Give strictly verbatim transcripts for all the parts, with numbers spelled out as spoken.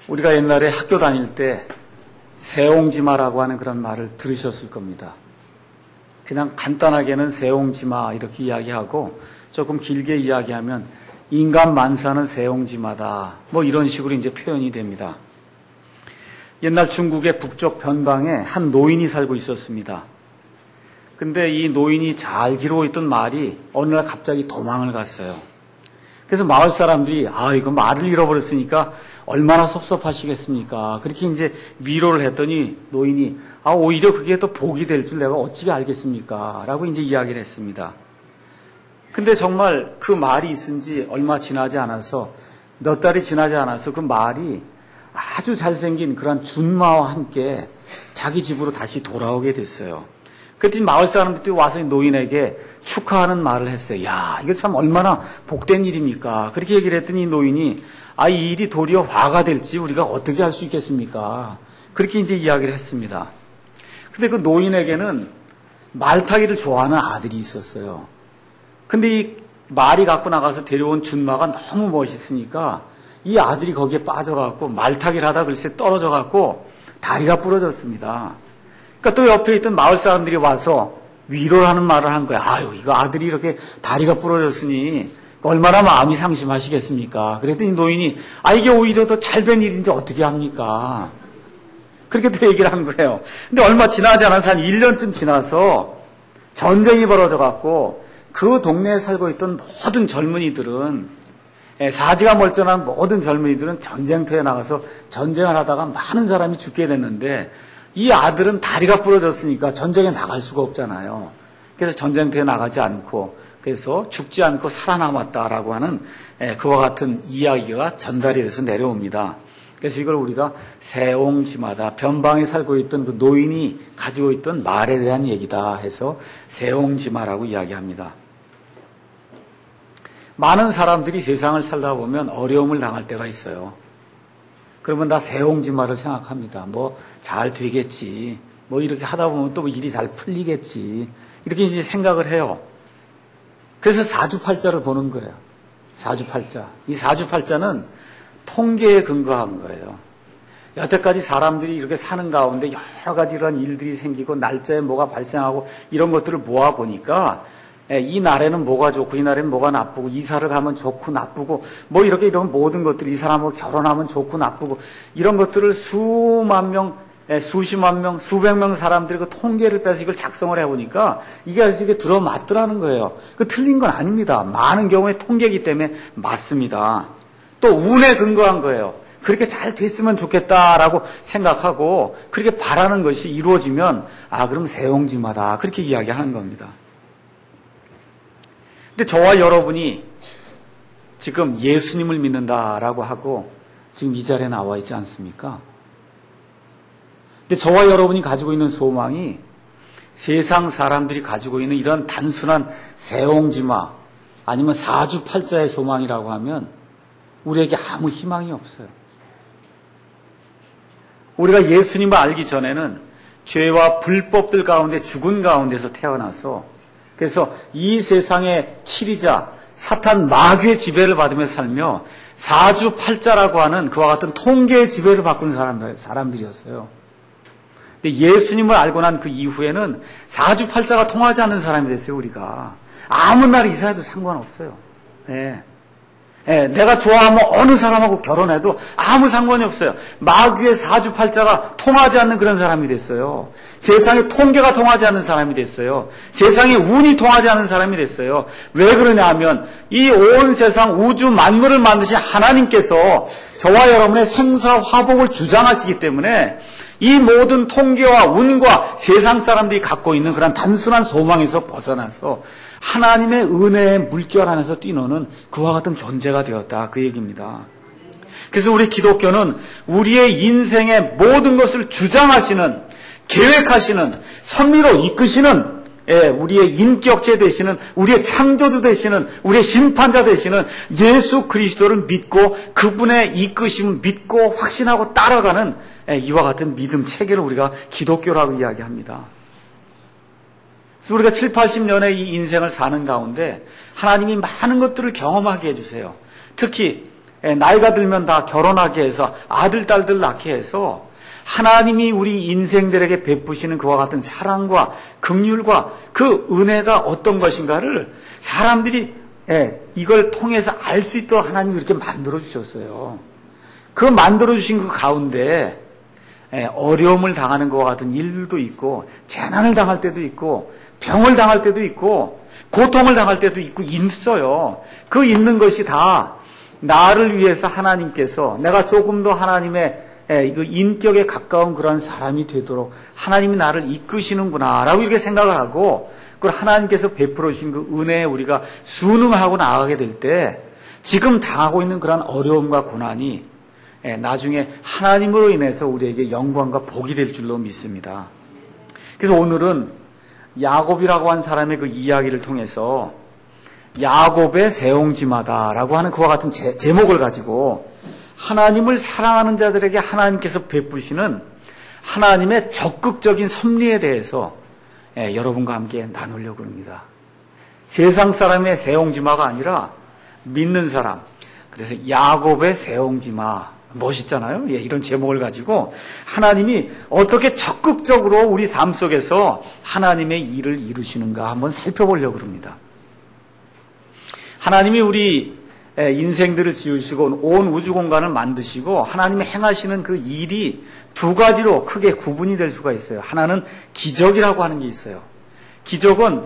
우리가 옛날에 학교 다닐 때 세옹지마라고 하는 그런 말을 들으셨을 겁니다. 그냥 간단하게는 세옹지마 이렇게 이야기하고 조금 길게 이야기하면 인간 만사는 세옹지마다 뭐 이런 식으로 이제 표현이 됩니다. 옛날 중국의 북쪽 변방에 한 노인이 살고 있었습니다. 근데 이 노인이 잘 기르고 있던 말이 어느 날 갑자기 도망을 갔어요. 그래서 마을 사람들이 아 이거 말을 잃어버렸으니까 얼마나 섭섭하시겠습니까? 그렇게 이제 위로를 했더니 노인이 아 오히려 그게 더 복이 될 줄 내가 어찌 알겠습니까? 라고 이제 이야기를 했습니다. 근데 정말 그 말이 있은 지 얼마 지나지 않아서 몇 달이 지나지 않아서 그 말이 아주 잘생긴 그런 준마와 함께 자기 집으로 다시 돌아오게 됐어요. 그랬더니 마을 사람들이 와서 노인에게 축하하는 말을 했어요. 야, 이거 참 얼마나 복된 일입니까? 그렇게 얘기를 했더니 노인이 아, 이 일이 도리어 화가 될지 우리가 어떻게 할 수 있겠습니까? 그렇게 이제 이야기를 했습니다. 근데 그 노인에게는 말타기를 좋아하는 아들이 있었어요. 근데 이 말이 갖고 나가서 데려온 준마가 너무 멋있으니까 이 아들이 거기에 빠져갖고 말타기를 하다 글쎄 떨어져갖고 다리가 부러졌습니다. 그러니까 또 옆에 있던 마을 사람들이 와서 위로를 하는 말을 한 거야. 아유, 이거 아들이 이렇게 다리가 부러졌으니 얼마나 마음이 상심하시겠습니까? 그랬더니 노인이 아, 이게 오히려 더 잘된 일인지 어떻게 합니까? 그렇게 또 얘기를 한 거예요. 근데 얼마 지나지 않아서 한 일 년쯤 지나서 전쟁이 벌어져갖고 그 동네에 살고 있던 모든 젊은이들은 사지가 멀쩡한 모든 젊은이들은 전쟁터에 나가서 전쟁을 하다가 많은 사람이 죽게 됐는데 이 아들은 다리가 부러졌으니까 전쟁에 나갈 수가 없잖아요. 그래서 전쟁터에 나가지 않고 그래서 죽지 않고 살아남았다라고 하는 그와 같은 이야기가 전달이 돼서 내려옵니다. 그래서 이걸 우리가 세옹지마다 변방에 살고 있던 그 노인이 가지고 있던 말에 대한 얘기다 해서 세옹지마라고 이야기합니다. 많은 사람들이 세상을 살다 보면 어려움을 당할 때가 있어요. 그러면 다 세옹지마를 생각합니다. 뭐 잘 되겠지. 뭐 이렇게 하다 보면 또 일이 잘 풀리겠지. 이렇게 이제 생각을 해요. 그래서 사주팔자를 보는 거예요. 사주팔자. 이 사주팔자는 통계에 근거한 거예요. 여태까지 사람들이 이렇게 사는 가운데 여러 가지 이런 일들이 생기고 날짜에 뭐가 발생하고 이런 것들을 모아보니까 이 날에는 뭐가 좋고 이 날에는 뭐가 나쁘고 이사를 가면 좋고 나쁘고 뭐 이렇게 이런 모든 것들이 이 사람하고 결혼하면 좋고 나쁘고 이런 것들을 수만 명, 수십만 명, 수백 명 사람들이 그 통계를 빼서 이걸 작성을 해보니까 이게 아주 이게 들어맞더라는 거예요. 그 틀린 건 아닙니다. 많은 경우에 통계이기 때문에 맞습니다. 또 운에 근거한 거예요. 그렇게 잘 됐으면 좋겠다라고 생각하고 그렇게 바라는 것이 이루어지면 아 그럼 세옹지마다 그렇게 이야기하는 겁니다. 근데 저와 여러분이 지금 예수님을 믿는다라고 하고 지금 이 자리에 나와 있지 않습니까? 근데 저와 여러분이 가지고 있는 소망이 세상 사람들이 가지고 있는 이런 단순한 세옹지마 아니면 사주팔자의 소망이라고 하면 우리에게 아무 희망이 없어요. 우리가 예수님을 알기 전에는 죄와 불법들 가운데 죽은 가운데서 태어나서 그래서 이 세상의 치리자 사탄 마귀의 지배를 받으며 살며 사주팔자라고 하는 그와 같은 통계의 지배를 받은 사람들, 사람들이었어요. 근데 예수님을 알고 난 그 이후에는 사주팔자가 통하지 않는 사람이 됐어요. 우리가 아무 날 이사해도 상관없어요. 네. 네, 내가 좋아하면 어느 사람하고 결혼해도 아무 상관이 없어요. 마귀의 사주팔자가 통하지 않는 그런 사람이 됐어요. 세상의 통계가 통하지 않는 사람이 됐어요. 세상의 운이 통하지 않는 사람이 됐어요. 왜 그러냐 하면 이 온 세상 우주 만물을 만드신 하나님께서 저와 여러분의 생사 화복을 주장하시기 때문에 이 모든 통계와 운과 세상 사람들이 갖고 있는 그런 단순한 소망에서 벗어나서 하나님의 은혜의 물결 안에서 뛰노는 그와 같은 존재가 되었다. 그 얘기입니다. 그래서 우리 기독교는 우리의 인생의 모든 것을 주장하시는, 계획하시는, 섭리로 이끄시는 예, 우리의 인격체 되시는, 우리의 창조주 되시는, 우리의 심판자 되시는 예수 그리스도를 믿고 그분의 이끄심을 믿고 확신하고 따라가는 예, 이와 같은 믿음 체계를 우리가 기독교라고 이야기합니다. 그래서 우리가 칠, 팔십 년의 이 인생을 사는 가운데 하나님이 많은 것들을 경험하게 해주세요. 특히 나이가 들면 다 결혼하게 해서 아들, 딸들 낳게 해서 하나님이 우리 인생들에게 베푸시는 그와 같은 사랑과 긍휼과 그 은혜가 어떤 것인가를 사람들이 이걸 통해서 알 수 있도록 하나님이 그렇게 만들어 주셨어요. 그 만들어 주신 그 가운데 어려움을 당하는 것과 같은 일도 있고, 재난을 당할 때도 있고, 병을 당할 때도 있고, 고통을 당할 때도 있고 있어요. 그 있는 것이 다 나를 위해서 하나님께서 내가 조금 더 하나님의 인격에 가까운 그런 사람이 되도록 하나님이 나를 이끄시는구나 라고 이렇게 생각을 하고, 그걸 하나님께서 베풀어 주신 그 은혜에 우리가 순응하고 나아가게 될 때 지금 당하고 있는 그런 어려움과 고난이 나중에 하나님으로 인해서 우리에게 영광과 복이 될 줄로 믿습니다. 그래서 오늘은 야곱이라고 한 사람의 그 이야기를 통해서 야곱의 세옹지마다라고 하는 그와 같은 제, 제목을 가지고 하나님을 사랑하는 자들에게 하나님께서 베푸시는 하나님의 적극적인 섭리에 대해서 예, 여러분과 함께 나누려고 합니다. 세상 사람의 세옹지마가 아니라 믿는 사람, 그래서 야곱의 세옹지마, 멋있잖아요. 예, 이런 제목을 가지고 하나님이 어떻게 적극적으로 우리 삶 속에서 하나님의 일을 이루시는가 한번 살펴보려고 합니다. 하나님이 우리 인생들을 지으시고 온 우주 공간을 만드시고 하나님이 행하시는 그 일이 두 가지로 크게 구분이 될 수가 있어요. 하나는 기적이라고 하는 게 있어요. 기적은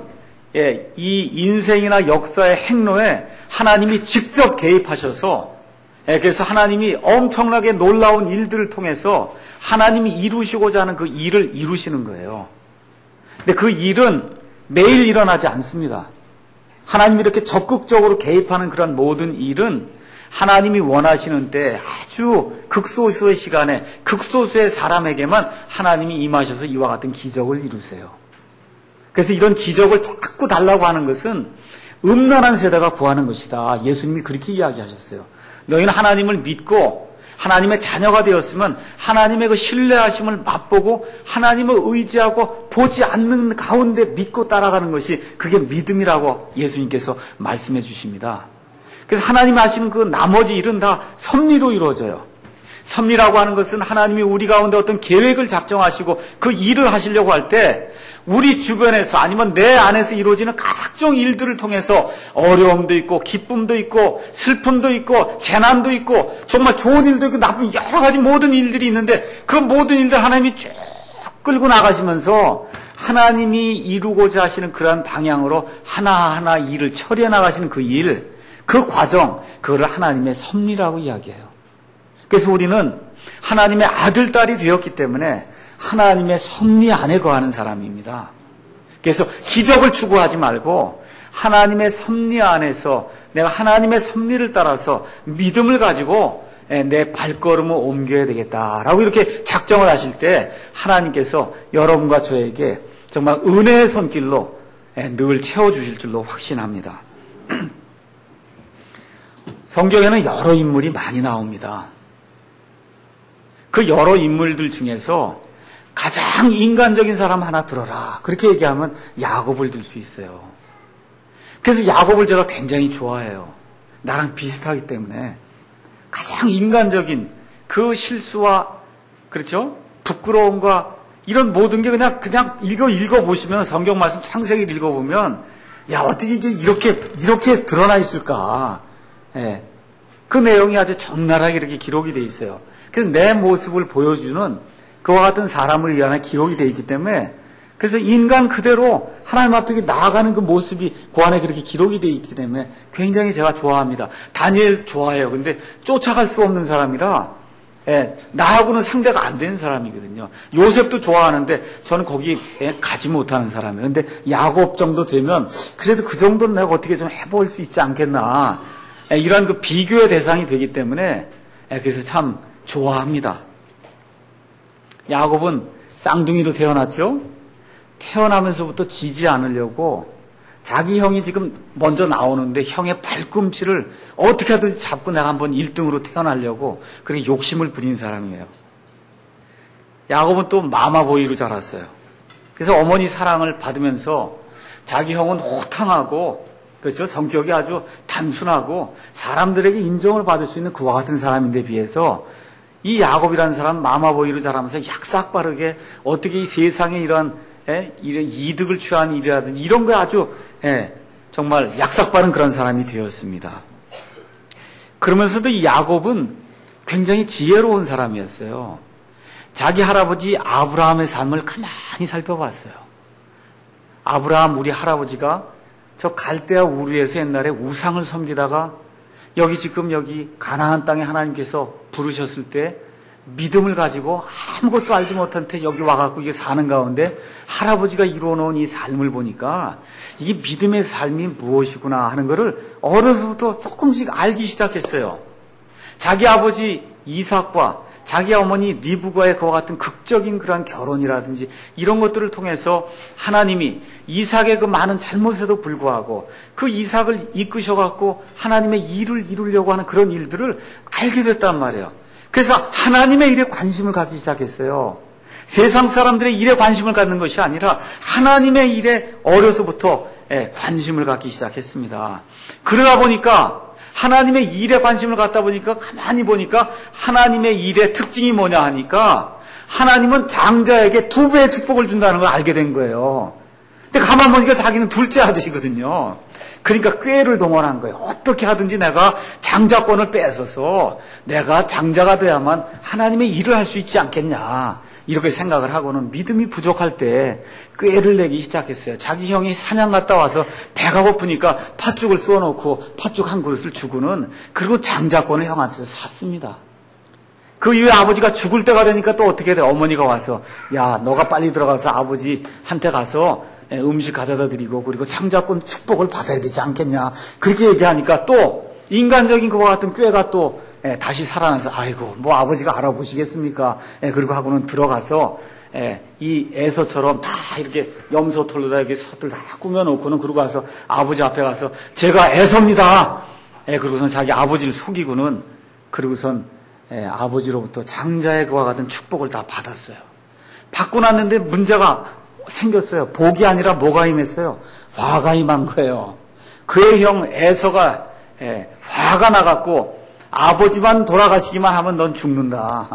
이 인생이나 역사의 행로에 하나님이 직접 개입하셔서, 그래서 하나님이 엄청나게 놀라운 일들을 통해서 하나님이 이루시고자 하는 그 일을 이루시는 거예요. 근데 그 일은 매일 일어나지 않습니다. 하나님이 이렇게 적극적으로 개입하는 그런 모든 일은 하나님이 원하시는 때 아주 극소수의 시간에 극소수의 사람에게만 하나님이 임하셔서 이와 같은 기적을 이루세요. 그래서 이런 기적을 자꾸 달라고 하는 것은 음란한 세대가 구하는 것이다. 예수님이 그렇게 이야기하셨어요. 너희는 하나님을 믿고 하나님의 자녀가 되었으면 하나님의 그 신뢰하심을 맛보고 하나님을 의지하고 보지 않는 가운데 믿고 따라가는 것이 그게 믿음이라고 예수님께서 말씀해 주십니다. 그래서 하나님이 하시는 그 나머지 일은 다 섭리로 이루어져요. 섭리라고 하는 것은 하나님이 우리 가운데 어떤 계획을 작정하시고 그 일을 하시려고 할 때 우리 주변에서 아니면 내 안에서 이루어지는 각종 일들을 통해서 어려움도 있고 기쁨도 있고 슬픔도 있고 재난도 있고 정말 좋은 일도 있고 나쁜 여러 가지 모든 일들이 있는데 그 모든 일들 하나님이 쭉 끌고 나가시면서 하나님이 이루고자 하시는 그러한 방향으로 하나하나 일을 처리해 나가시는 그 일, 그 과정, 그거를 하나님의 섭리라고 이야기해요. 그래서 우리는 하나님의 아들, 딸이 되었기 때문에 하나님의 섭리 안에 거하는 사람입니다. 그래서 기적을 추구하지 말고 하나님의 섭리 안에서 내가 하나님의 섭리를 따라서 믿음을 가지고 내 발걸음을 옮겨야 되겠다라고 이렇게 작정을 하실 때 하나님께서 여러분과 저에게 정말 은혜의 손길로 늘 채워주실 줄로 확신합니다. 성경에는 여러 인물이 많이 나옵니다. 그 여러 인물들 중에서 가장 인간적인 사람 하나 들어라. 그렇게 얘기하면 야곱을 들 수 있어요. 그래서 야곱을 제가 굉장히 좋아해요. 나랑 비슷하기 때문에 가장 인간적인 그 실수와 그렇죠? 부끄러움과 이런 모든 게 그냥 그냥 읽어 읽어 보시면 성경 말씀 창세기 읽어 보면 야 어떻게 이게 이렇게 이렇게 드러나 있을까? 예. 그 내용이 아주 적나라하게 이렇게 기록이 돼 있어요. 그래서 내 모습을 보여주는 그와 같은 사람을 위한 기록이 되어 있기 때문에 그래서 인간 그대로 하나님 앞에 나아가는 그 모습이 그 안에 그렇게 기록이 되어 있기 때문에 굉장히 제가 좋아합니다. 다니엘 좋아해요. 근데 쫓아갈 수 없는 사람이라 예, 나하고는 상대가 안 되는 사람이거든요. 요셉도 좋아하는데 저는 거기 가지 못하는 사람이에요. 근데 야곱 정도 되면 그래도 그 정도는 내가 어떻게 좀 해볼 수 있지 않겠나. 예, 이런 그 비교의 대상이 되기 때문에 예, 그래서 참 좋아합니다. 야곱은 쌍둥이로 태어났죠. 태어나면서부터 지지 않으려고 자기 형이 지금 먼저 나오는데 형의 발꿈치를 어떻게 하든지 잡고 내가 한번 일 등으로 태어나려고 그렇게 욕심을 부린 사람이에요. 야곱은 또 마마보이로 자랐어요. 그래서 어머니 사랑을 받으면서 자기 형은 호탕하고 그렇죠? 성격이 아주 단순하고 사람들에게 인정을 받을 수 있는 그와 같은 사람인데 비해서 이 야곱이라는 사람 마마보이로 자라면서 약삭빠르게 어떻게 이 세상에 이런, 에? 이런 이득을 취한 일이라든지 이런 거에 아주 에, 정말 약삭빠른 그런 사람이 되었습니다. 그러면서도 이 야곱은 굉장히 지혜로운 사람이었어요. 자기 할아버지 아브라함의 삶을 가만히 살펴봤어요. 아브라함 우리 할아버지가 저 갈대아 우르에서 옛날에 우상을 섬기다가 여기 지금 여기 가나안 땅에 하나님께서 부르셨을 때 믿음을 가지고 아무것도 알지 못한 채 여기 와갖고 이게 사는 가운데 할아버지가 이루어놓은 이 삶을 보니까 이게 믿음의 삶이 무엇이구나 하는 것을 어려서부터 조금씩 알기 시작했어요. 자기 아버지 이삭과 자기 어머니 리브가의 그와 같은 극적인 그러한 결혼이라든지 이런 것들을 통해서 하나님이 이삭의 그 많은 잘못에도 불구하고 그 이삭을 이끄셔갖고 하나님의 일을 이루려고 하는 그런 일들을 알게 됐단 말이에요. 그래서 하나님의 일에 관심을 갖기 시작했어요. 세상 사람들의 일에 관심을 갖는 것이 아니라 하나님의 일에 어려서부터 관심을 갖기 시작했습니다. 그러다 보니까 하나님의 일에 관심을 갖다 보니까 가만히 보니까 하나님의 일의 특징이 뭐냐 하니까 하나님은 장자에게 두 배의 축복을 준다는 걸 알게 된 거예요. 근데 가만 보니까 자기는 둘째 아들이거든요. 그러니까 꾀를 동원한 거예요. 어떻게 하든지 내가 장자권을 뺏어서 내가 장자가 돼야만 하나님의 일을 할 수 있지 않겠냐. 이렇게 생각을 하고는 믿음이 부족할 때 꾀를 내기 시작했어요. 자기 형이 사냥 갔다 와서 배가 고프니까 팥죽을 쏘아놓고 팥죽 한 그릇을 주고는 그리고 장자권을 형한테서 샀습니다. 그 이후에 아버지가 죽을 때가 되니까 또 어떻게 돼? 어머니가 와서 야 너가 빨리 들어가서 아버지한테 가서 음식 가져다 드리고 그리고 장자권 축복을 받아야 되지 않겠냐. 그렇게 얘기하니까 또 인간적인 그와 같은 꾀가 또 다시 살아나서 아이고 뭐 아버지가 알아보시겠습니까. 그리고 하고는 들어가서 이 에서처럼 다 이렇게 염소털로다 이렇게 솥을 다 꾸며놓고는 그러고 가서 아버지 앞에 가서 제가 에서입니다. 그러고선 자기 아버지를 속이고는 그러고선 아버지로부터 장자의 그와 같은 축복을 다 받았어요. 받고 났는데 문제가 생겼어요. 복이 아니라 뭐가 임했어요? 화가 임한 거예요. 그의 형 에서가 예, 화가 나갖고 아버지만 돌아가시기만 하면 넌 죽는다.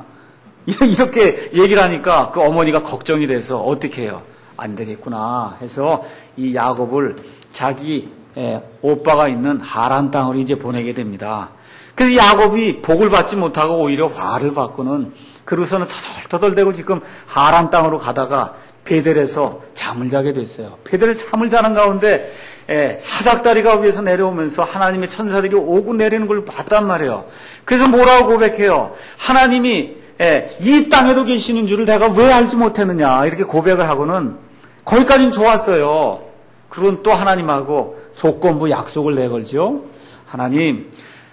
이렇게 얘기를 하니까 그 어머니가 걱정이 돼서 어떻게 해요? 안 되겠구나 해서 이 야곱을 자기 예, 오빠가 있는 하란 땅으로 이제 보내게 됩니다. 그래서 야곱이 복을 받지 못하고 오히려 화를 받고는 그러고서는 터덜터덜대고 지금 하란 땅으로 가다가 베델에서 잠을 자게 됐어요. 베델에서 잠을 자는 가운데 예, 사닥다리가 위에서 내려오면서 하나님의 천사들이 오고 내리는 걸 봤단 말이에요. 그래서 뭐라고 고백해요? 하나님이 예, 이 땅에도 계시는 줄을 내가 왜 알지 못했느냐 이렇게 고백을 하고는 거기까지는 좋았어요. 그리고 또 하나님하고 조건부 약속을 내걸죠. 하나님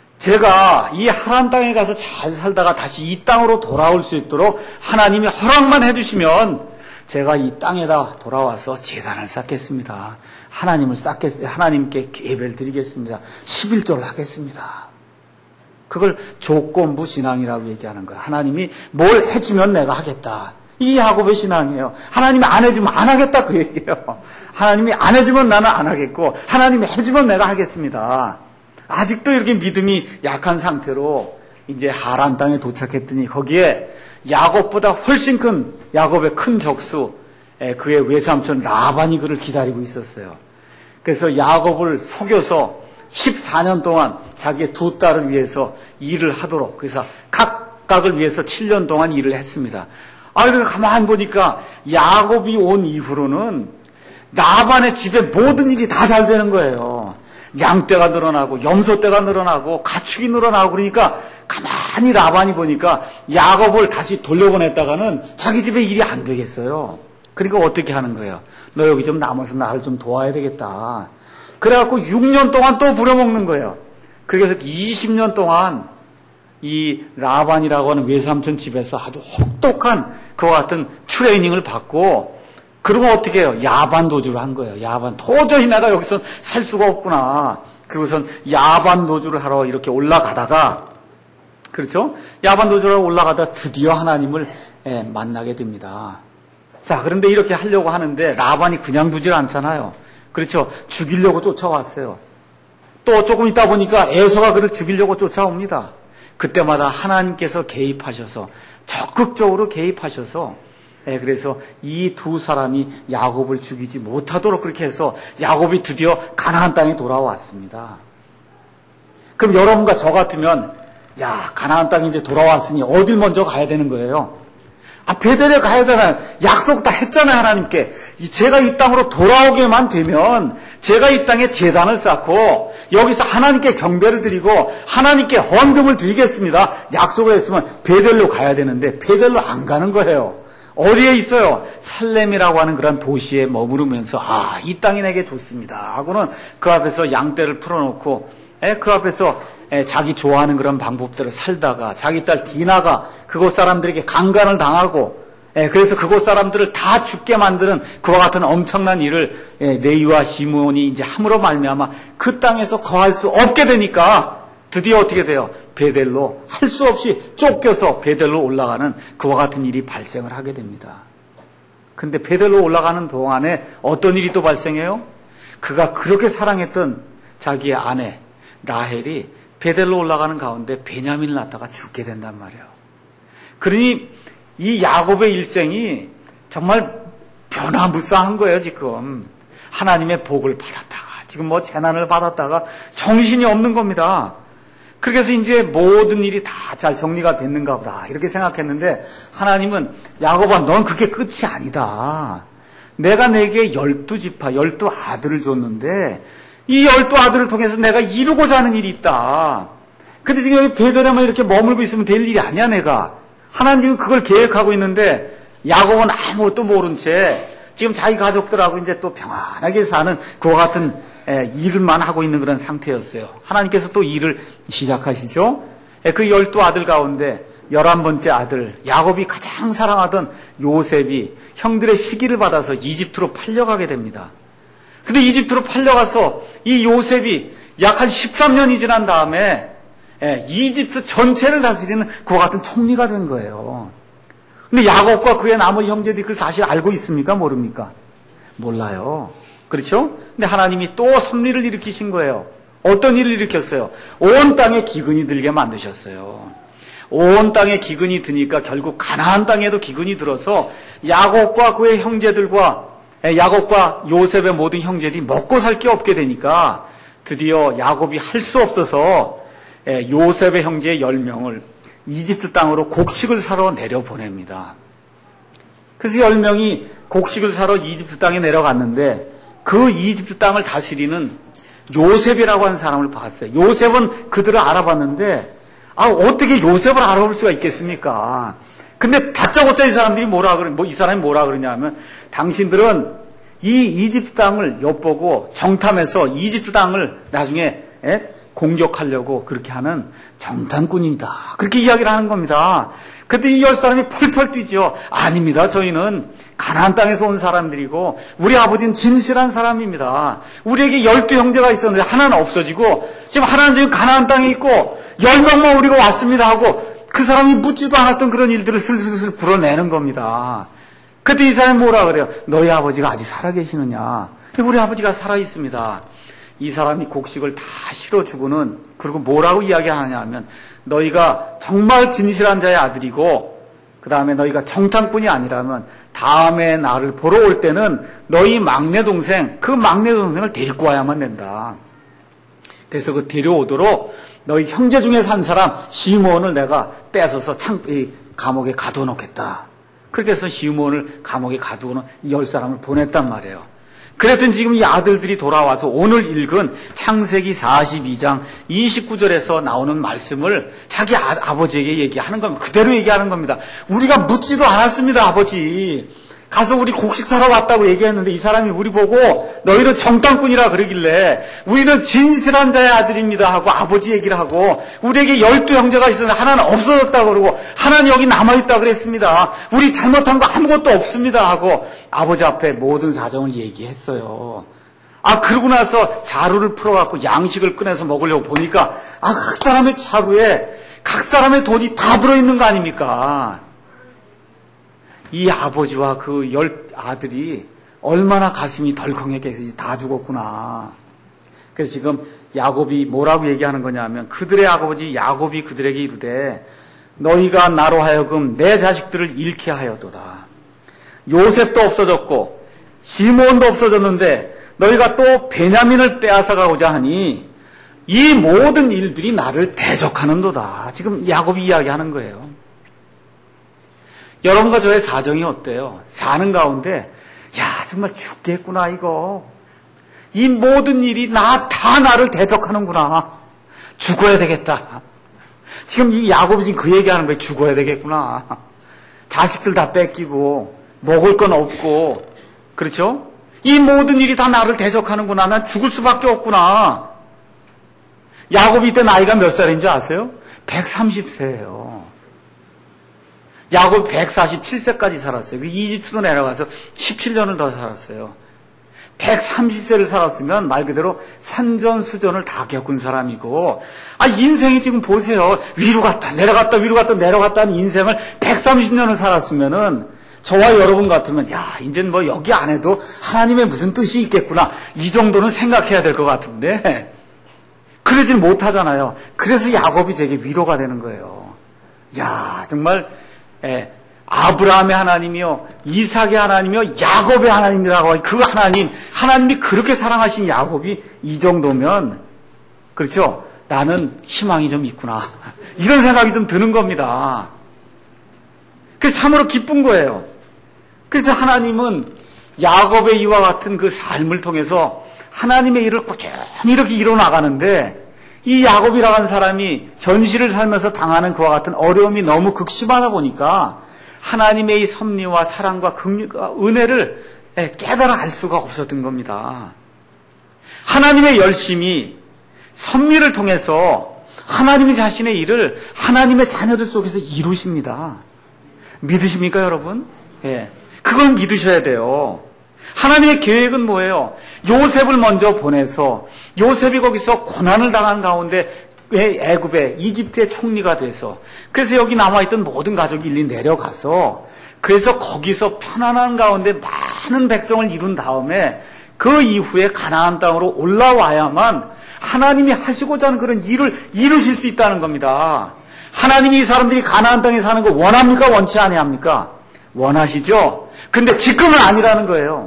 제가 이 하란 땅에 가서 잘 살다가 다시 이 땅으로 돌아올 수 있도록 하나님이 허락만 해주시면 제가 이 땅에다 돌아와서 제단을 쌓겠습니다. 하나님을 쌓겠, 하나님께 예배를 드리겠습니다. 십일조를 하겠습니다. 그걸 조건부 신앙이라고 얘기하는 거예요. 하나님이 뭘 해주면 내가 하겠다. 이 야곱의 신앙이에요. 하나님이 안 해주면 안 하겠다 그 얘기예요. 하나님이 안 해주면 나는 안 하겠고 하나님이 해주면 내가 하겠습니다. 아직도 이렇게 믿음이 약한 상태로 이제 하란 땅에 도착했더니 거기에 야곱보다 훨씬 큰 야곱의 큰 적수 그의 외삼촌 라반이 그를 기다리고 있었어요. 그래서 야곱을 속여서 십사 년 동안 자기의 두 딸을 위해서 일을 하도록 그래서 각각을 위해서 칠 년 동안 일을 했습니다. 아, 그래서 가만히 보니까 야곱이 온 이후로는 라반의 집에 모든 일이 다 잘 되는 거예요. 양떼가 늘어나고 염소떼가 늘어나고 가축이 늘어나고 그러니까 가만히 라반이 보니까 야곱을 다시 돌려보냈다가는 자기 집에 일이 안 되겠어요. 그러니까 어떻게 하는 거예요? 너 여기 좀 남아서 나를 좀 도와야 되겠다. 그래갖고 육 년 동안 또 부려먹는 거예요. 그래서 이십 년 동안 이 라반이라고 하는 외삼촌 집에서 아주 혹독한 그와 같은 트레이닝을 받고 그리고 어떻게 해요? 야반 도주를 한 거예요. 야반. 도저히 내가 여기서 살 수가 없구나. 그리고선 야반 도주를 하러 이렇게 올라가다가, 그렇죠? 야반 도주를 하러 올라가다 드디어 하나님을 예, 만나게 됩니다. 자, 그런데 이렇게 하려고 하는데 라반이 그냥 두질 않잖아요. 그렇죠? 죽이려고 쫓아왔어요. 또 조금 있다 보니까 에서가 그를 죽이려고 쫓아옵니다. 그때마다 하나님께서 개입하셔서 적극적으로 개입하셔서 예, 그래서 이 두 사람이 야곱을 죽이지 못하도록 그렇게 해서 야곱이 드디어 가나안 땅에 돌아왔습니다. 그럼 여러분과 저 같으면 야 가나안 땅에 이제 돌아왔으니 어딜 먼저 가야 되는 거예요? 아 베델에 가야잖아요. 약속 다 했잖아요 하나님께. 제가 이 땅으로 돌아오게만 되면 제가 이 땅에 제단을 쌓고 여기서 하나님께 경배를 드리고 하나님께 헌금을 드리겠습니다. 약속을 했으면 베델로 가야 되는데 베델로 안 가는 거예요. 어디에 있어요? 살렘이라고 하는 그런 도시에 머무르면서 아, 이 땅이 내게 좋습니다 하고는 그 앞에서 양떼를 풀어놓고 에, 그 앞에서 에, 자기 좋아하는 그런 방법대로 살다가 자기 딸 디나가 그곳 사람들에게 강간을 당하고 에, 그래서 그곳 사람들을 다 죽게 만드는 그와 같은 엄청난 일을 에, 레위와 시므온이 이제 함으로 말미암아 그 땅에서 거할 수 없게 되니까 드디어 어떻게 돼요? 베델로 할 수 없이 쫓겨서 베델로 올라가는 그와 같은 일이 발생을 하게 됩니다. 근데 베델로 올라가는 동안에 어떤 일이 또 발생해요? 그가 그렇게 사랑했던 자기의 아내 라헬이 베델로 올라가는 가운데 베냐민을 낳다가 죽게 된단 말이에요. 그러니 이 야곱의 일생이 정말 변화무쌍한 거예요. 지금 하나님의 복을 받았다가 지금 뭐 재난을 받았다가 정신이 없는 겁니다. 그래서 이제 모든 일이 다 잘 정리가 됐는가 보다 이렇게 생각했는데 하나님은 야곱아 넌 그게 끝이 아니다. 내가 내게 열두 지파 열두 아들을 줬는데 이 열두 아들을 통해서 내가 이루고자 하는 일이 있다. 근데 지금 여기 베델에만 이렇게 머물고 있으면 될 일이 아니야 내가. 하나님은 그걸 계획하고 있는데 야곱은 아무것도 모른 채 지금 자기 가족들하고 이제 또 평안하게 사는 그와 같은 일만 하고 있는 그런 상태였어요. 하나님께서 또 일을 시작하시죠. 그 열두 아들 가운데 열한 번째 아들 야곱이 가장 사랑하던 요셉이 형들의 시기를 받아서 이집트로 팔려가게 됩니다. 근데 이집트로 팔려가서 이 요셉이 약 한 십삼 년이 지난 다음에 이집트 전체를 다스리는 그와 같은 총리가 된 거예요. 근데 야곱과 그의 나머지 형제들이 그 사실 알고 있습니까? 모릅니까? 몰라요. 그렇죠? 근데 하나님이 또 섭리를 일으키신 거예요. 어떤 일을 일으켰어요? 온 땅에 기근이 들게 만드셨어요. 온 땅에 기근이 드니까 결국 가나안 땅에도 기근이 들어서 야곱과 그의 형제들과 야곱과 요셉의 모든 형제들이 먹고 살 게 없게 되니까 드디어 야곱이 할 수 없어서 요셉의 형제 열 명을 이집트 땅으로 곡식을 사러 내려보냅니다. 그래서 열 명이 곡식을 사러 이집트 땅에 내려갔는데 그 이집트 땅을 다스리는 요셉이라고 하는 사람을 봤어요. 요셉은 그들을 알아봤는데 아 어떻게 요셉을 알아볼 수가 있겠습니까? 근데 다짜고짜 이 사람들이 뭐라 그러, 뭐 이 사람이 뭐라 그러냐면 당신들은 이 이집트 땅을 엿보고 정탐해서 이집트 땅을 나중에 에? 공격하려고 그렇게 하는 정탐꾼입니다. 그렇게 이야기를 하는 겁니다. 그때 이 열 사람이 펄펄 뛰죠. 아닙니다. 저희는 가나안 땅에서 온 사람들이고 우리 아버지는 진실한 사람입니다. 우리에게 열두 형제가 있었는데 하나는 없어지고 지금 하나는 지금 가나안 땅에 있고 열 명만 우리가 왔습니다 하고 그 사람이 묻지도 않았던 그런 일들을 슬슬슬 불어내는 겁니다. 그때 이 사람이 뭐라 그래요? 너희 아버지가 아직 살아계시느냐? 우리 아버지가 살아있습니다. 이 사람이 곡식을 다 실어주고는 그리고 뭐라고 이야기하냐 하면 너희가 정말 진실한 자의 아들이고 그 다음에 너희가 정탐꾼이 아니라면 다음에 나를 보러 올 때는 너희 막내 동생 그 막내 동생을 데리고 와야만 된다. 그래서 그 데려오도록 너희 형제 중에 산 사람 시므온을 내가 뺏어서 창, 이 감옥에 가둬놓겠다. 그렇게 해서 시므온을 감옥에 가두고는 이 열 사람을 보냈단 말이에요. 그랬더니 지금 이 아들들이 돌아와서 오늘 읽은 창세기 사십이 장 이십구 절에서 나오는 말씀을 자기 아, 아버지에게 얘기하는 겁니다. 그대로 얘기하는 겁니다. 우리가 묻지도 않았습니다. 아버지 가서 우리 곡식 사러 왔다고 얘기했는데 이 사람이 우리 보고 너희는 정탐꾼이라 그러길래 우리는 진실한 자의 아들입니다 하고 아버지 얘기를 하고 우리에게 열두 형제가 있었는데 하나는 없어졌다고 그러고 하나는 여기 남아있다고 그랬습니다. 우리 잘못한 거 아무것도 없습니다 하고 아버지 앞에 모든 사정을 얘기했어요. 아 그러고 나서 자루를 풀어갖고 양식을 꺼내서 먹으려고 보니까 아 각 사람의 자루에 각 사람의 돈이 다 들어있는 거 아닙니까? 이 아버지와 그 열 아들이 얼마나 가슴이 덜컹했겠지. 다 죽었구나. 그래서 지금 야곱이 뭐라고 얘기하는 거냐면 그들의 아버지 야곱이 그들에게 이르되 너희가 나로 하여금 내 자식들을 잃게 하여도다. 요셉도 없어졌고 시몬도 없어졌는데 너희가 또 베냐민을 빼앗아가고자 하니 이 모든 일들이 나를 대적하는도다. 지금 야곱이 이야기하는 거예요. 여러분과 저의 사정이 어때요? 사는 가운데 야 정말 죽겠구나 이거. 이 모든 일이 나 다 나를 대적하는구나. 죽어야 되겠다. 지금 이 야곱이 지금 그 얘기하는 거예요. 죽어야 되겠구나. 자식들 다 뺏기고 먹을 건 없고 그렇죠? 이 모든 일이 다 나를 대적하는구나. 난 죽을 수밖에 없구나. 야곱이 이때 나이가 몇 살인 줄 아세요? 백삼십 세예요. 야곱이 백사십칠 세까지 살았어요. 그 이집트로 내려가서 십칠 년을 더 살았어요. 백삼십 세를 살았으면 말 그대로 산전수전을 다 겪은 사람이고, 아, 인생이 지금 보세요. 위로 갔다, 내려갔다, 위로 갔다, 내려갔다 하는 인생을 백삼십 년을 살았으면은, 저와 여러분 같으면, 야, 이제는 뭐 여기 안에도 하나님의 무슨 뜻이 있겠구나. 이 정도는 생각해야 될 것 같은데, 그러질 못하잖아요. 그래서 야곱이 제게 위로가 되는 거예요. 야, 정말, 예. 아브라함의 하나님이요, 이삭의 하나님이요, 야곱의 하나님이라고 그 하나님, 하나님이 그렇게 사랑하신 야곱이 이 정도면, 그렇죠? 나는 희망이 좀 있구나. 이런 생각이 좀 드는 겁니다. 그래서 참으로 기쁜 거예요. 그래서 하나님은 야곱의 이와 같은 그 삶을 통해서 하나님의 일을 꾸준히 이렇게 이뤄나가는데, 이 야곱이라는 사람이 전시를 살면서 당하는 그와 같은 어려움이 너무 극심하다 보니까 하나님의 이 섭리와 사랑과 긍휼과 은혜를 깨달아 알 수가 없었던 겁니다. 하나님의 열심이 섭리를 통해서 하나님이 자신의 일을 하나님의 자녀들 속에서 이루십니다. 믿으십니까, 여러분? 예, 그걸 믿으셔야 돼요. 하나님의 계획은 뭐예요? 요셉을 먼저 보내서 요셉이 거기서 고난을 당한 가운데 애굽의 이집트의 총리가 돼서 그래서 여기 남아있던 모든 가족이 일일이 내려가서 그래서 거기서 편안한 가운데 많은 백성을 이룬 다음에 그 이후에 가나안 땅으로 올라와야만 하나님이 하시고자 하는 그런 일을 이루실 수 있다는 겁니다. 하나님이 이 사람들이 가나안 땅에 사는 거 원합니까? 원치 아니합니까? 원하시죠? 근데 지금은 아니라는 거예요.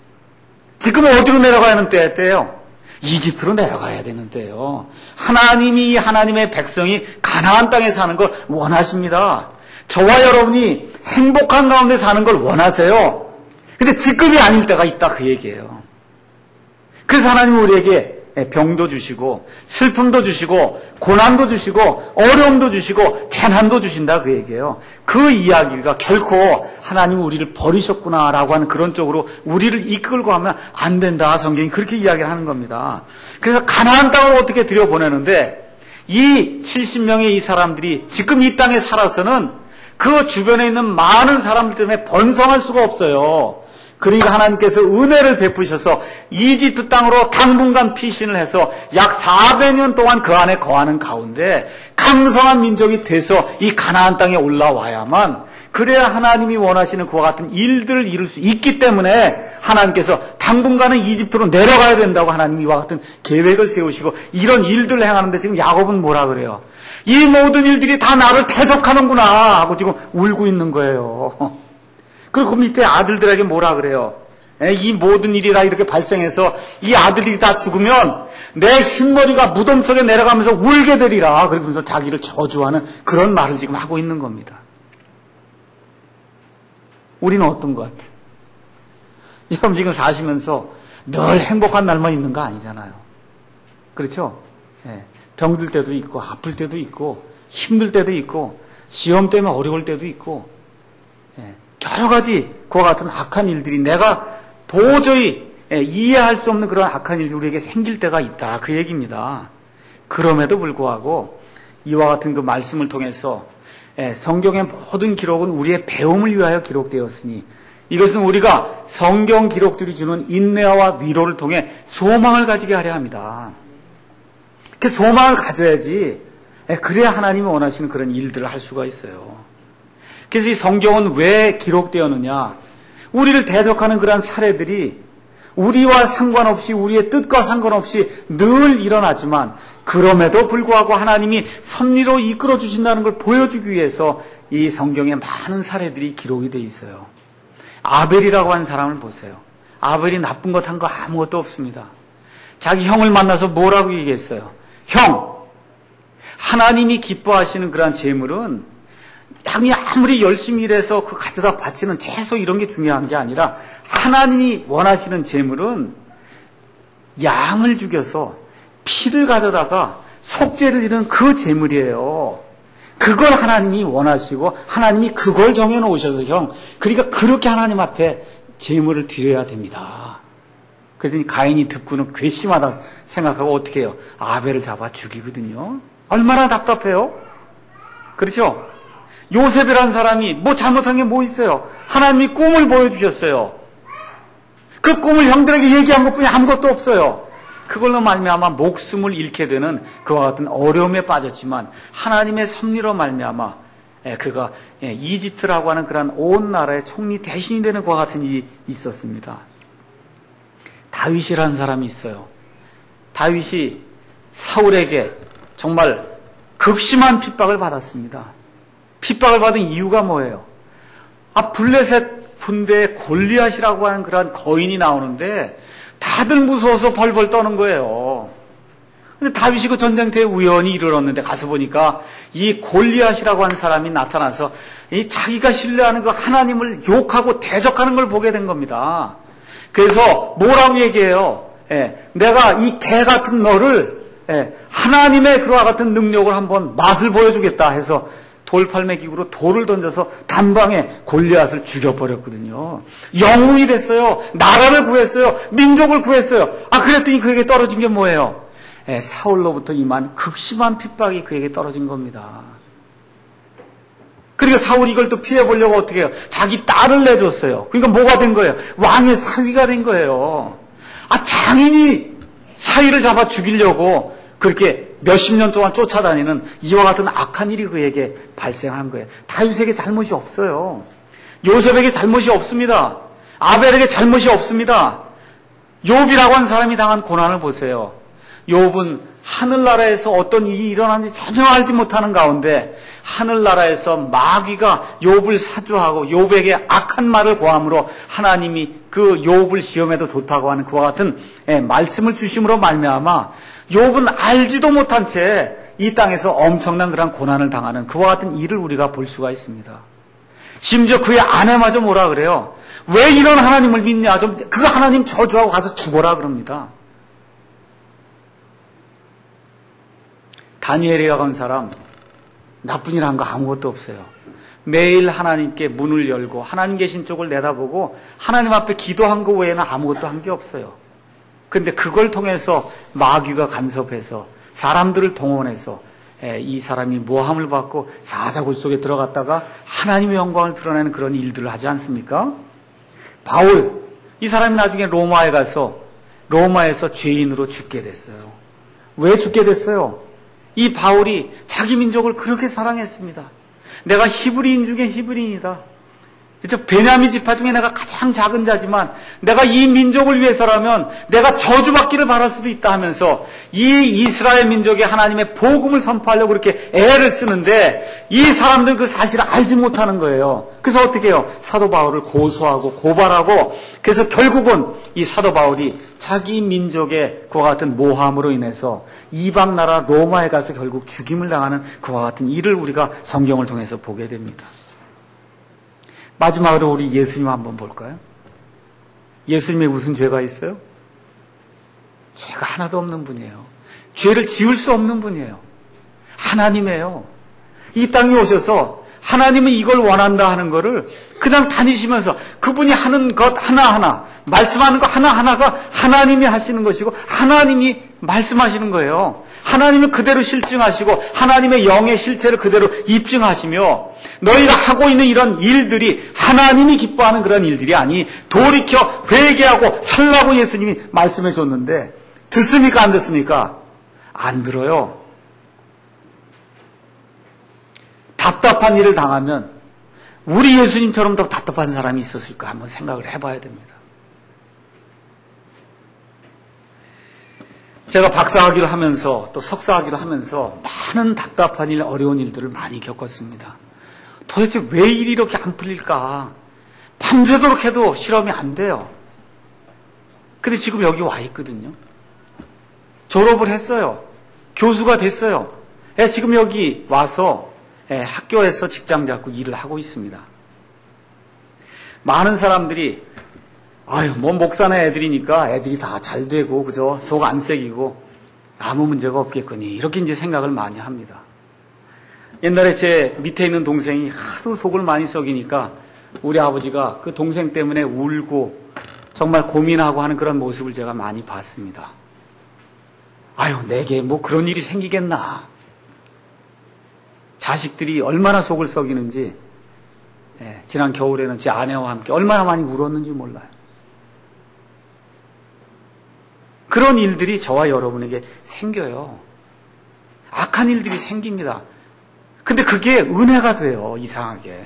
지금은 어디로 내려가야 하는 때예요? 이집트로 내려가야 되는데요. 하나님이 하나님의 백성이 가나안 땅에 사는 걸 원하십니다. 저와 여러분이 행복한 가운데 사는 걸 원하세요. 근데 지금이 아닐 때가 있다 그 얘기예요. 그래서 하나님은 우리에게 병도 주시고 슬픔도 주시고 고난도 주시고 어려움도 주시고 재난도 주신다 그 얘기예요. 그 이야기가 결코 하나님은 우리를 버리셨구나라고 하는 그런 쪽으로 우리를 이끌고 하면 안 된다. 성경이 그렇게 이야기를 하는 겁니다. 그래서 가나안 땅을 어떻게 들여보내는데 이 칠십 명의 이 사람들이 지금 이 땅에 살아서는 그 주변에 있는 많은 사람들 때문에 번성할 수가 없어요. 그러니까 하나님께서 은혜를 베푸셔서 이집트 땅으로 당분간 피신을 해서 약 사백 년 동안 그 안에 거하는 가운데 강성한 민족이 돼서 이 가나안 땅에 올라와야만 그래야 하나님이 원하시는 그와 같은 일들을 이룰 수 있기 때문에 하나님께서 당분간은 이집트로 내려가야 된다고 하나님이 이와 같은 계획을 세우시고 이런 일들을 행하는데 지금 야곱은 뭐라 그래요? 이 모든 일들이 다 나를 대적하는구나 하고 지금 울고 있는 거예요. 그리고 그 밑에 아들들에게 뭐라 그래요? 이 모든 일이 다 이렇게 발생해서 이 아들이 다 죽으면 내 흰머리가 무덤 속에 내려가면서 울게 되리라. 그러면서 자기를 저주하는 그런 말을 지금 하고 있는 겁니다. 우리는 어떤 것 같아요? 여러분 지금 사시면서 늘 행복한 날만 있는 거 아니잖아요. 그렇죠? 예. 병들 때도 있고 아플 때도 있고 힘들 때도 있고 시험 때문에 어려울 때도 있고 예. 여러 가지 그와 같은 악한 일들이 내가 도저히 이해할 수 없는 그런 악한 일들이 우리에게 생길 때가 있다. 그 얘기입니다. 그럼에도 불구하고 이와 같은 그 말씀을 통해서 성경의 모든 기록은 우리의 배움을 위하여 기록되었으니 이것은 우리가 성경 기록들이 주는 인내와 위로를 통해 소망을 가지게 하려 합니다. 그 소망을 가져야지 그래야 하나님이 원하시는 그런 일들을 할 수가 있어요. 그래서 이 성경은 왜 기록되었느냐? 우리를 대적하는 그러한 사례들이 우리와 상관없이, 우리의 뜻과 상관없이 늘 일어나지만 그럼에도 불구하고 하나님이 섭리로 이끌어 주신다는 걸 보여주기 위해서 이 성경에 많은 사례들이 기록이 되어 있어요. 아벨이라고 하는 사람을 보세요. 아벨이 나쁜 것 한 거 아무것도 없습니다. 자기 형을 만나서 뭐라고 얘기했어요? 형, 하나님이 기뻐하시는 그러한 재물은 양이 아무리 열심히 일해서 그 가져다 바치는 채소 이런 게 중요한 게 아니라 하나님이 원하시는 재물은 양을 죽여서 피를 가져다가 속죄를 이루는 그 재물이에요. 그걸 하나님이 원하시고 하나님이 그걸 정해놓으셔서 형, 그러니까 그렇게 하나님 앞에 재물을 드려야 됩니다. 그랬더니 가인이 듣고는 괘씸하다 생각하고 어떻게 해요? 아벨을 잡아 죽이거든요. 얼마나 답답해요? 그렇죠? 요셉이라는 사람이 뭐 잘못한 게 뭐 있어요? 하나님이 꿈을 보여주셨어요. 그 꿈을 형들에게 얘기한 것뿐이 아무것도 없어요. 그걸로 말미암아 목숨을 잃게 되는 그와 같은 어려움에 빠졌지만 하나님의 섭리로 말미암아 그가 이집트라고 하는 그런 온 나라의 총리 대신이 되는 그와 같은 일이 있었습니다. 다윗이라는 사람이 있어요. 다윗이 사울에게 정말 극심한 핍박을 받았습니다. 핍박을 받은 이유가 뭐예요? 아, 블레셋 군대에 골리앗이라고 하는 그런 거인이 나오는데 다들 무서워서 벌벌 떠는 거예요. 근데 다윗이 그 전쟁터에 우연히 이르렀는데 가서 보니까 이 골리앗이라고 하는 사람이 나타나서 이 자기가 신뢰하는 그 하나님을 욕하고 대적하는 걸 보게 된 겁니다. 그래서 뭐라고 얘기해요? 예, 내가 이 개 같은 너를 예, 하나님의 그와 같은 능력을 한번 맛을 보여주겠다 해서 돌팔매기구로 돌을 던져서 단방에 골리앗을 죽여버렸거든요. 영웅이 됐어요. 나라를 구했어요. 민족을 구했어요. 아, 그랬더니 그에게 떨어진 게 뭐예요? 예, 사울로부터 임한 극심한 핍박이 그에게 떨어진 겁니다. 그러니까 사울이 이걸 또 피해보려고 어떻게 해요? 자기 딸을 내줬어요. 그러니까 뭐가 된 거예요? 왕의 사위가 된 거예요. 아, 장인이 사위를 잡아 죽이려고 그렇게 몇십 년 동안 쫓아다니는 이와 같은 악한 일이 그에게 발생한 거예요. 다윗에게 잘못이 없어요. 요셉에게 잘못이 없습니다. 아벨에게 잘못이 없습니다. 욥이라고 하는 사람이 당한 고난을 보세요. 욥은 하늘나라에서 어떤 일이 일어나는지 전혀 알지 못하는 가운데 하늘나라에서 마귀가 욥을 사주하고 욥에게 악한 말을 고함으로 하나님이 그 욥을 시험해도 좋다고 하는 그와 같은 말씀을 주심으로 말미암아 욥은 알지도 못한 채 이 땅에서 엄청난 그런 고난을 당하는 그와 같은 일을 우리가 볼 수가 있습니다. 심지어 그의 아내마저 뭐라 그래요? 왜 이런 하나님을 믿냐? 좀 그 하나님 저주하고 가서 죽어라 그럽니다. 다니엘이라고 하는 사람 나쁜 일 한 거 아무것도 없어요. 매일 하나님께 문을 열고 하나님 계신 쪽을 내다보고 하나님 앞에 기도한 거 외에는 아무것도 한 게 없어요. 근데 그걸 통해서 마귀가 간섭해서 사람들을 동원해서 이 사람이 모함을 받고 사자굴 속에 들어갔다가 하나님의 영광을 드러내는 그런 일들을 하지 않습니까? 바울, 이 사람이 나중에 로마에 가서 로마에서 죄인으로 죽게 됐어요. 왜 죽게 됐어요? 이 바울이 자기 민족을 그렇게 사랑했습니다. 내가 히브리인 중에 히브리인이다. 그렇죠? 베냐민 지파 중에 내가 가장 작은 자지만 내가 이 민족을 위해서라면 내가 저주받기를 바랄 수도 있다 하면서 이 이스라엘 민족의 하나님의 복음을 선포하려고 그렇게 애를 쓰는데 이 사람들은 그 사실을 알지 못하는 거예요. 그래서 어떻게 해요? 사도 바울을 고소하고 고발하고 그래서 결국은 이 사도 바울이 자기 민족의 그와 같은 모함으로 인해서 이방 나라 로마에 가서 결국 죽임을 당하는 그와 같은 일을 우리가 성경을 통해서 보게 됩니다. 마지막으로 우리 예수님 한번 볼까요? 예수님에 무슨 죄가 있어요? 죄가 하나도 없는 분이에요. 죄를 지을 수 없는 분이에요. 하나님이에요. 이 땅에 오셔서 하나님은 이걸 원한다 하는 거를 그냥 다니시면서 그분이 하는 것 하나하나, 말씀하는 것 하나하나가 하나님이 하시는 것이고 하나님이 말씀하시는 거예요. 하나님은 그대로 실증하시고 하나님의 영의 실체를 그대로 입증하시며 너희가 하고 있는 이런 일들이 하나님이 기뻐하는 그런 일들이 아니 돌이켜 회개하고 살라고 예수님이 말씀해 줬는데 듣습니까? 안 듣습니까? 안 들어요. 답답한 일을 당하면 우리 예수님처럼 더 답답한 사람이 있었을까 한번 생각을 해봐야 됩니다. 제가 박사학위를 하면서 또 석사학위를 하면서 많은 답답한 일, 어려운 일들을 많이 겪었습니다. 도대체 왜 일이 이렇게 안 풀릴까? 밤새도록 해도 실험이 안 돼요. 근데 지금 여기 와 있거든요. 졸업을 했어요. 교수가 됐어요. 예, 지금 여기 와서 예, 학교에서 직장 잡고 일을 하고 있습니다. 많은 사람들이 아유, 뭐 목사네 애들이니까 애들이 다 잘 되고 그죠? 속 안 새기고 아무 문제가 없겠거니 이렇게 이제 생각을 많이 합니다. 옛날에 제 밑에 있는 동생이 하도 속을 많이 썩이니까 우리 아버지가 그 동생 때문에 울고 정말 고민하고 하는 그런 모습을 제가 많이 봤습니다. 아유, 내게 뭐 그런 일이 생기겠나. 자식들이 얼마나 속을 썩이는지 예, 지난 겨울에는 제 아내와 함께 얼마나 많이 울었는지 몰라요. 그런 일들이 저와 여러분에게 생겨요. 악한 일들이 생깁니다. 근데 그게 은혜가 돼요, 이상하게.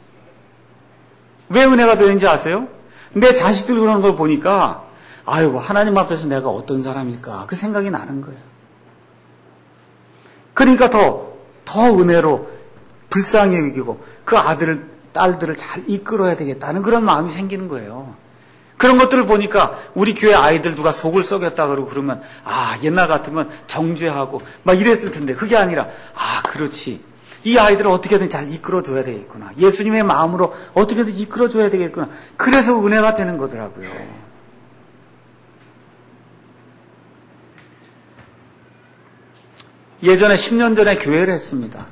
왜 은혜가 되는지 아세요? 내 자식들 그러는 걸 보니까 아이고, 하나님 앞에서 내가 어떤 사람일까 그 생각이 나는 거예요. 그러니까 더, 더 은혜로 불쌍히 여기고 그 아들을, 딸들을 잘 이끌어야 되겠다는 그런 마음이 생기는 거예요. 그런 것들을 보니까 우리 교회 아이들 누가 속을 썩였다 그러고 그러면 아, 옛날 같으면 정죄하고 막 이랬을 텐데 그게 아니라 아, 그렇지. 이 아이들을 어떻게든 잘 이끌어줘야 되겠구나. 예수님의 마음으로 어떻게든 이끌어줘야 되겠구나. 그래서 은혜가 되는 거더라고요. 예전에 십 년 전에 교회를 했습니다.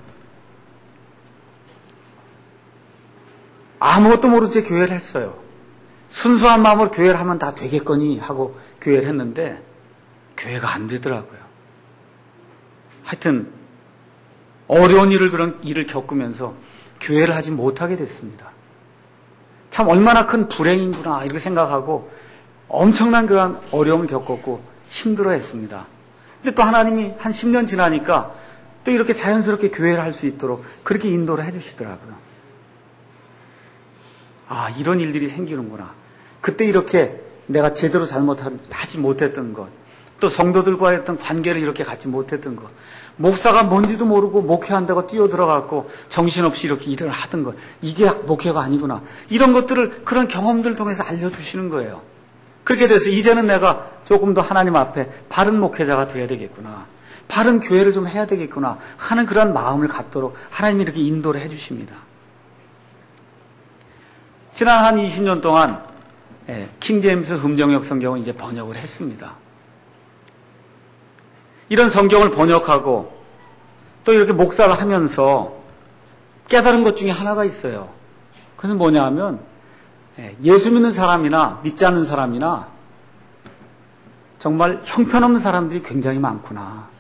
아무것도 모르는 채 교회를 했어요. 순수한 마음으로 교회를 하면 다 되겠거니 하고 교회를 했는데 교회가 안 되더라고요. 하여튼 어려운 일을 그런 일을 겪으면서 교회를 하지 못하게 됐습니다. 참 얼마나 큰 불행인구나 이렇게 생각하고 엄청난 그런 어려움을 겪었고 힘들어했습니다. 근데 또 하나님이 한 십 년 지나니까 또 이렇게 자연스럽게 교회를 할 수 있도록 그렇게 인도를 해주시더라고요. 아, 이런 일들이 생기는구나. 그때 이렇게 내가 제대로 잘못하지 못했던 것, 또 성도들과 했던 관계를 이렇게 갖지 못했던 것, 목사가 뭔지도 모르고 목회한다고 뛰어들어갔고 정신없이 이렇게 일을 하던 것, 이게 목회가 아니구나. 이런 것들을 그런 경험들 통해서 알려주시는 거예요. 그렇게 돼서 이제는 내가 조금 더 하나님 앞에 바른 목회자가 돼야 되겠구나. 바른 교회를 좀 해야 되겠구나 하는 그런 마음을 갖도록 하나님이 이렇게 인도를 해주십니다. 지난 한 이십 년 동안 킹제임스 흠정역 성경을 이제 번역을 했습니다. 이런 성경을 번역하고 또 이렇게 목사를 하면서 깨달은 것 중에 하나가 있어요. 그것은 뭐냐 하면 예수 믿는 사람이나 믿지 않는 사람이나 정말 형편없는 사람들이 굉장히 많구나.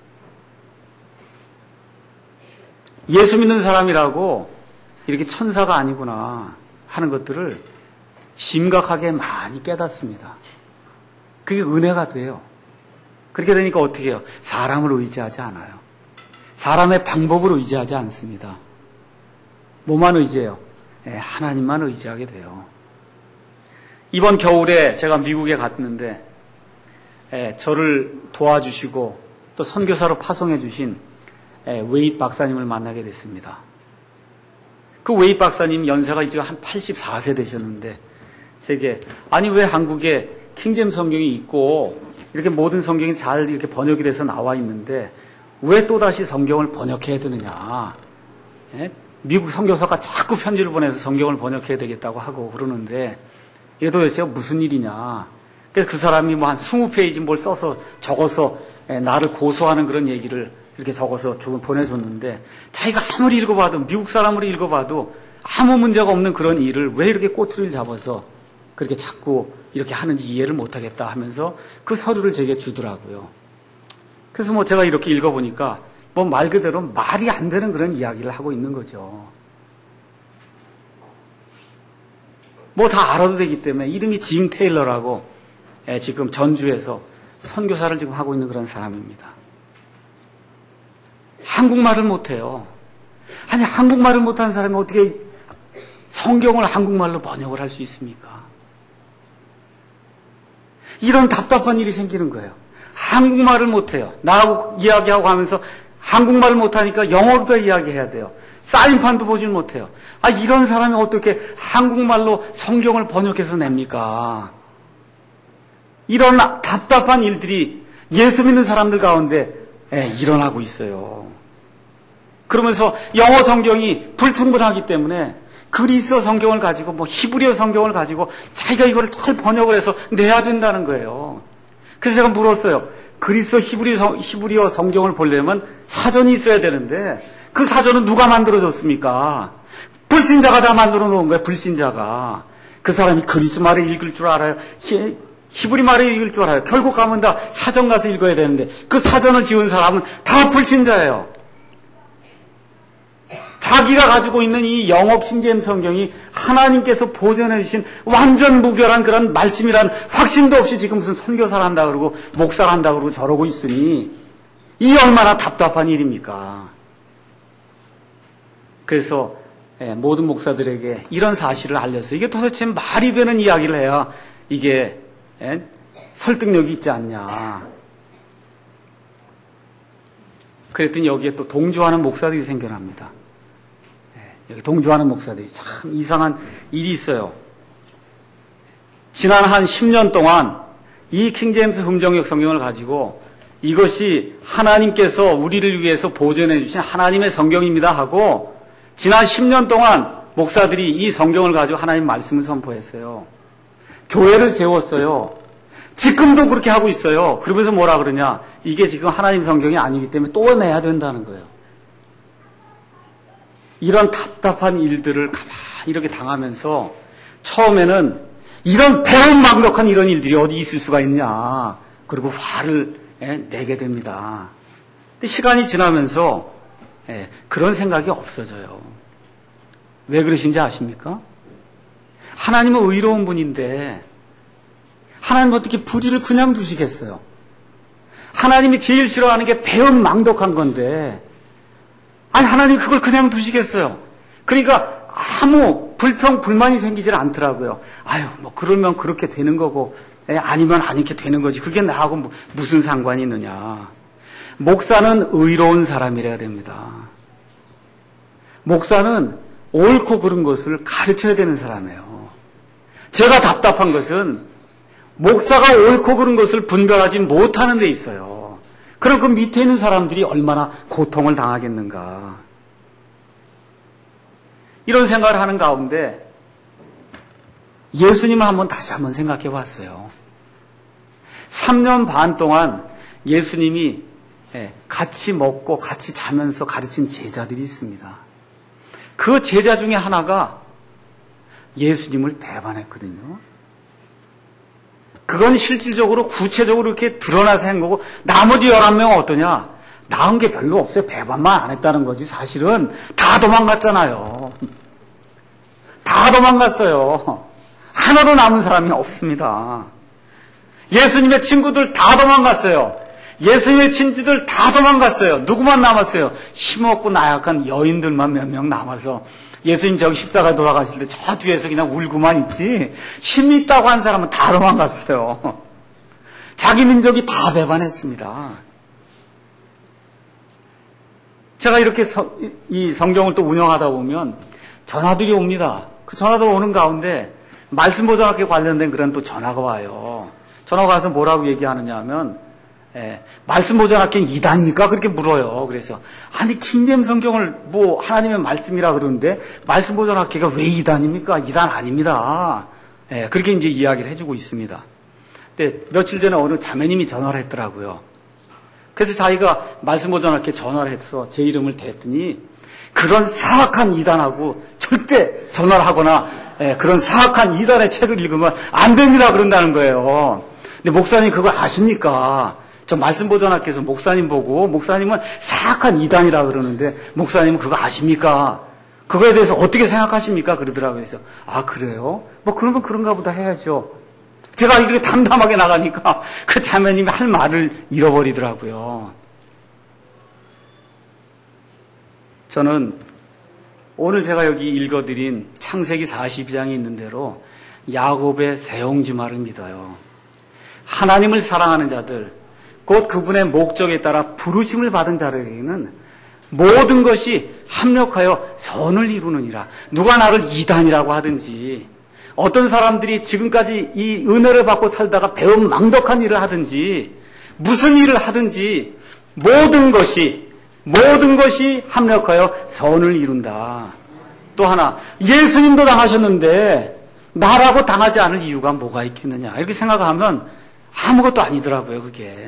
예수 믿는 사람이라고 이렇게 천사가 아니구나 하는 것들을 심각하게 많이 깨닫습니다. 그게 은혜가 돼요. 그렇게 되니까 어떻게 해요? 사람을 의지하지 않아요. 사람의 방법을 의지하지 않습니다. 뭐만 의지해요? 네, 하나님만 의지하게 돼요. 이번 겨울에 제가 미국에 갔는데 예, 저를 도와주시고 또 선교사로 파송해 주신 예, 웨이 박사님을 만나게 됐습니다. 그 웨이 박사님 연세가 이제 한 팔십사 세 되셨는데 제게 아니 왜 한국에 킹제임스 성경이 있고 이렇게 모든 성경이 잘 이렇게 번역이 돼서 나와 있는데 왜 또다시 성경을 번역해야 되느냐. 예? 미국 선교사가 자꾸 편지를 보내서 성경을 번역해야 되겠다고 하고 그러는데 이게 도대체 무슨 일이냐. 그래서 그 사람이 뭐 한 이십 페이지 뭘 써서 적어서 나를 고소하는 그런 얘기를 이렇게 적어서 조금 보내줬는데 자기가 아무리 읽어봐도 미국 사람으로 읽어봐도 아무 문제가 없는 그런 일을 왜 이렇게 꼬투리를 잡아서 그렇게 자꾸 이렇게 하는지 이해를 못하겠다 하면서 그 서류를 제게 주더라고요. 그래서 뭐 제가 이렇게 읽어보니까 뭐 말 그대로 말이 안 되는 그런 이야기를 하고 있는 거죠. 뭐 다 알아도 되기 때문에 이름이 짐 테일러라고 지금 전주에서 선교사를 지금 하고 있는 그런 사람입니다. 한국말을 못해요. 아니 한국말을 못하는 사람이 어떻게 성경을 한국말로 번역을 할 수 있습니까? 이런 답답한 일이 생기는 거예요. 한국말을 못해요. 나하고 이야기하고 하면서 한국말을 못하니까 영어로도 이야기해야 돼요. 사인판도 보질 못해요. 아, 이런 사람이 어떻게 한국말로 성경을 번역해서 냅니까? 이런 답답한 일들이 예수 믿는 사람들 가운데 예, 일어나고 있어요. 그러면서 영어 성경이 불충분하기 때문에 그리스어 성경을 가지고 뭐 히브리어 성경을 가지고 자기가 이거를 잘 번역을 해서 내야 된다는 거예요. 그래서 제가 물었어요. 그리스어 히브리 성, 히브리어 성경을 보려면 사전이 있어야 되는데 그 사전은 누가 만들어줬습니까? 불신자가 다 만들어 놓은 거예요. 불신자가. 그 사람이 그리스 말을 읽을 줄 알아요. 히, 히브리 말을 읽을 줄 알아요. 결국 가면 다 사전 가서 읽어야 되는데 그 사전을 지은 사람은 다 불신자예요. 자기가 가지고 있는 이 영어 킹제임스 성경이 하나님께서 보존해 주신 완전 무결한 그런 말씀이란 확신도 없이 지금 무슨 선교사를 한다 그러고 목사를 한다 그러고 저러고 있으니 이 얼마나 답답한 일입니까? 그래서 모든 목사들에게 이런 사실을 알려서 이게 도대체 말이 되는 이야기를 해야 이게 설득력이 있지 않냐. 그랬더니 여기에 또 동조하는 목사들이 생겨납니다. 여기 동조하는 목사들이 참 이상한 일이 있어요. 지난 한 십 년 동안 이 킹제임스 흠정역 성경을 가지고 이것이 하나님께서 우리를 위해서 보존해 주신 하나님의 성경입니다 하고 지난 십 년 동안 목사들이 이 성경을 가지고 하나님 말씀을 선포했어요. 교회를 세웠어요. 지금도 그렇게 하고 있어요. 그러면서 뭐라 그러냐. 이게 지금 하나님 성경이 아니기 때문에 또 내야 된다는 거예요. 이런 답답한 일들을 가만히 이렇게 당하면서 처음에는 이런 배은망덕한 이런 일들이 어디 있을 수가 있냐. 그리고 화를 내게 됩니다. 근데 시간이 지나면서 그런 생각이 없어져요. 왜 그러신지 아십니까? 하나님은 의로운 분인데 하나님은 어떻게 불의를 그냥 두시겠어요? 하나님이 제일 싫어하는 게 배은망덕한 건데 아니 하나님 그걸 그냥 두시겠어요? 그러니까 아무 불평 불만이 생기질 않더라고요. 아유 뭐 그러면 그렇게 되는 거고 에, 아니면 아니게 되는 거지. 그게 나하고 뭐, 무슨 상관이 있느냐. 목사는 의로운 사람이라야 됩니다. 목사는 옳고 그른 것을 가르쳐야 되는 사람이에요. 제가 답답한 것은 목사가 옳고 그른 것을 분별하지 못하는 데 있어요. 그럼 그 밑에 있는 사람들이 얼마나 고통을 당하겠는가. 이런 생각을 하는 가운데 예수님을 한번 다시 한번 생각해 봤어요. 삼 년 반 동안 예수님이 같이 먹고 같이 자면서 가르친 제자들이 있습니다. 그 제자 중에 하나가 예수님을 배반했거든요. 그건 실질적으로 구체적으로 이렇게 드러나서 한 거고 나머지 열한 명은 어떠냐? 나은 게 별로 없어요. 배반만 안 했다는 거지. 사실은 다 도망갔잖아요. 다 도망갔어요. 하나도 남은 사람이 없습니다. 예수님의 친구들 다 도망갔어요. 예수님의 친지들 다 도망갔어요. 누구만 남았어요? 힘없고 나약한 여인들만 몇 명 남아서 예수님 저기 십자가에 돌아가실 때 저 뒤에서 그냥 울고만 있지 힘이 있다고 한 사람은 다 도망갔어요. 자기 민족이 다 배반했습니다. 제가 이렇게 서, 이 성경을 또 운영하다 보면 전화들이 옵니다. 그 전화들 오는 가운데 말씀보장학교 관련된 그런 또 전화가 와요. 전화가 와서 뭐라고 얘기하느냐 하면 예, 말씀보장학교는 이단입니까? 그렇게 물어요. 그래서 아니 킹제임스 성경을 뭐 하나님의 말씀이라 그러는데 말씀보장학교가 왜 이단입니까? 이단 아닙니다. 예, 그렇게 이제 이야기를 해주고 있습니다. 근데 며칠 전에 어느 자매님이 전화를 했더라고요. 그래서 자기가 말씀보장학교에 전화를 해서 제 이름을 댔더니 그런 사악한 이단하고 절대 전화를 하거나 예, 그런 사악한 이단의 책을 읽으면 안 됩니다 그런다는 거예요. 근데 목사님 그걸 아십니까? 저 말씀보존학교에서 목사님 보고 목사님은 사악한 이단이라 그러는데 목사님은 그거 아십니까? 그거에 대해서 어떻게 생각하십니까? 그러더라고요. 그래서 아 그래요? 뭐 그러면 그런가 보다 해야죠. 제가 이렇게 담담하게 나가니까 그 자매님이 할 말을 잃어버리더라고요. 저는 오늘 제가 여기 읽어드린 창세기 사십이 장이 있는 대로 야곱의 세옹지마를 믿어요. 하나님을 사랑하는 자들, 곧 그분의 목적에 따라 부르심을 받은 자들에게는 모든 것이 합력하여 선을 이루느니라. 누가 나를 이단이라고 하든지, 어떤 사람들이 지금까지 이 은혜를 받고 살다가 배운 망덕한 일을 하든지, 무슨 일을 하든지 모든 것이 모든 것이 합력하여 선을 이룬다. 또 하나, 예수님도 당하셨는데 나라고 당하지 않을 이유가 뭐가 있겠느냐, 이렇게 생각하면 아무것도 아니더라고요. 그게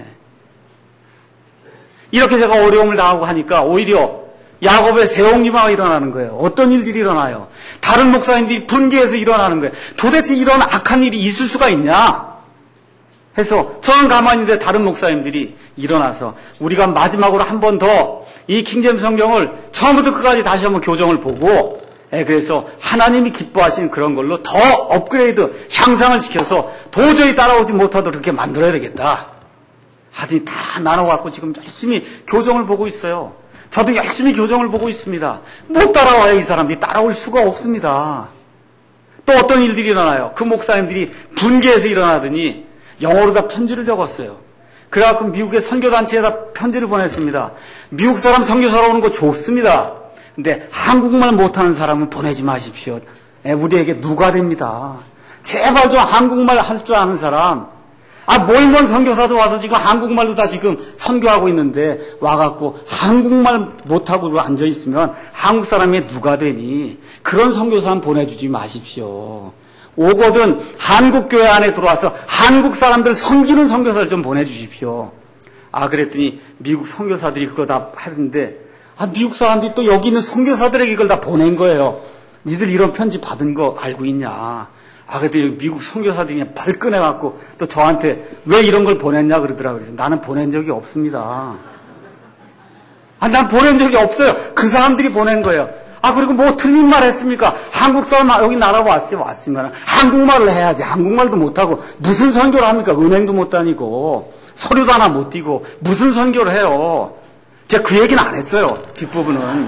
이렇게 제가 어려움을 당하고 하니까 오히려 야곱의 세옹지마가 일어나는 거예요. 어떤 일들이 일어나요? 다른 목사님들이 분개해서 일어나는 거예요. 도대체 이런 악한 일이 있을 수가 있냐 해서 저는 가만히 있는데 다른 목사님들이 일어나서 우리가 마지막으로 한 번 더 이 킹제임스 성경을 처음부터 끝까지 다시 한번 교정을 보고, 예, 그래서 하나님이 기뻐하시는 그런 걸로 더 업그레이드, 향상을 시켜서 도저히 따라오지 못하도록 그렇게 만들어야 되겠다 하더니 다 나눠갖고 지금 열심히 교정을 보고 있어요. 저도 열심히 교정을 보고 있습니다. 못 따라와요. 이 사람들이 따라올 수가 없습니다. 또 어떤 일들이 일어나요? 그 목사님들이 분개해서 일어나더니 영어로 다 편지를 적었어요. 그래갖고 미국의 선교단체에다 편지를 보냈습니다. 미국 사람 선교사로 오는 거 좋습니다. 근데 한국말 못하는 사람은 보내지 마십시오. 우리에게 누가 됩니다. 제발 좀 한국말 할 줄 아는 사람. 아, 멀먼 선교사도 와서 지금 한국말로 다 지금 선교하고 있는데 와갖고 한국말 못하고 앉아있으면 한국 사람이 누가 되니? 그런 선교사는 보내주지 마십시오. 오거든 한국 교회 안에 들어와서 한국 사람들 섬기는 선교사를 좀 보내주십시오. 아, 그랬더니 미국 선교사들이 그거 다 하던데, 아, 미국 사람들이 또 여기 있는 선교사들에게 이걸 다 보낸 거예요. 니들 이런 편지 받은 거 알고 있냐? 아, 그랬더니 미국 선교사들이 그냥 발끈해갖고 또 저한테 왜 이런 걸 보냈냐 그러더라고요. 그래서 나는 보낸 적이 없습니다. 아, 난 보낸 적이 없어요. 그 사람들이 보낸 거예요. 아, 그리고 뭐 틀린 말 했습니까? 한국 사람 여기 나라고 왔어요. 왔으면 한국말을 해야지. 한국말도 못하고 무슨 선교를 합니까? 은행도 못 다니고 서류도 하나 못 띄고 무슨 선교를 해요? 제가 그 얘기는 안 했어요. 뒷부분은.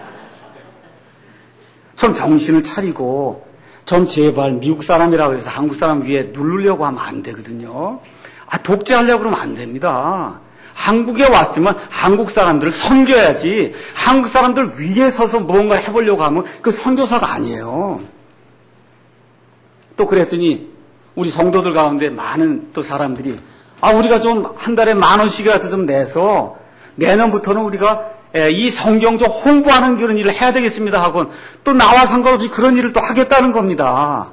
좀 정신을 차리고 좀 제발 미국 사람이라고 해서 한국 사람 위에 누르려고 하면 안 되거든요. 아, 독재하려고 그러면 안 됩니다. 한국에 왔으면 한국 사람들을 섬겨야지, 한국 사람들 위에 서서 뭔가 해보려고 하면 그 선교사가 아니에요. 또 그랬더니 우리 성도들 가운데 많은 또 사람들이, 아, 우리가 좀 한 달에 만 원씩이라도 좀 내서 내년부터는 우리가 이 성경 좀 홍보하는 그런 일을 해야 되겠습니다 하고 또 나와 상관없이 그런 일을 또 하겠다는 겁니다.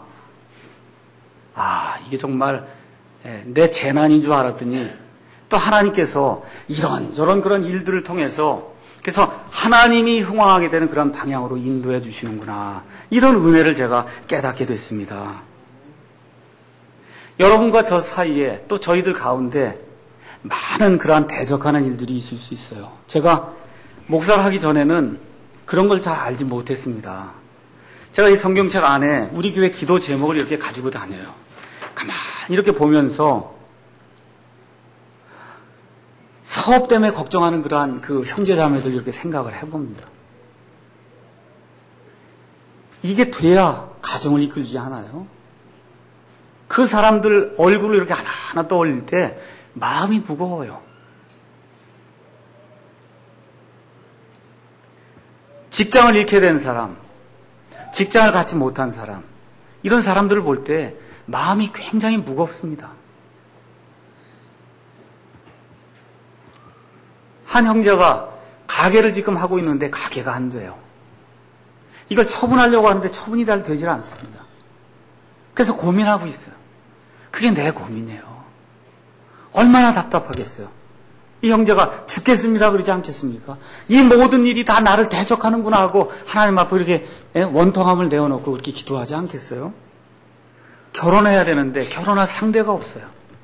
아, 이게 정말 내 재난인 줄 알았더니 또 하나님께서 이런저런 그런 일들을 통해서 그래서 하나님이 흥황하게 되는 그런 방향으로 인도해 주시는구나, 이런 은혜를 제가 깨닫게 됐습니다. 여러분과 저 사이에 또 저희들 가운데 많은 그러한 대적하는 일들이 있을 수 있어요. 제가 목사를 하기 전에는 그런 걸 잘 알지 못했습니다. 제가 이 성경책 안에 우리 교회 기도 제목을 이렇게 가지고 다녀요. 가만히 이렇게 보면서 사업 때문에 걱정하는 그러한 그 형제자매들 이렇게 생각을 해봅니다. 이게 돼야 가정을 이끌지 않아요? 그 사람들 얼굴을 이렇게 하나하나 떠올릴 때 마음이 무거워요. 직장을 잃게 된 사람, 직장을 갖지 못한 사람, 이런 사람들을 볼 때 마음이 굉장히 무겁습니다. 한 형제가 가게를 지금 하고 있는데 가게가 안 돼요. 이걸 처분하려고 하는데 처분이 잘 되질 않습니다. 그래서 고민하고 있어요. 그게 내 고민이에요. 얼마나 답답하겠어요. 이 형제가 죽겠습니다 그러지 않겠습니까? 이 모든 일이 다 나를 대적하는구나 하고 하나님 앞에 이렇게 원통함을 내어놓고 그렇게 기도하지 않겠어요? 결혼해야 되는데 결혼할 상대가 없어요.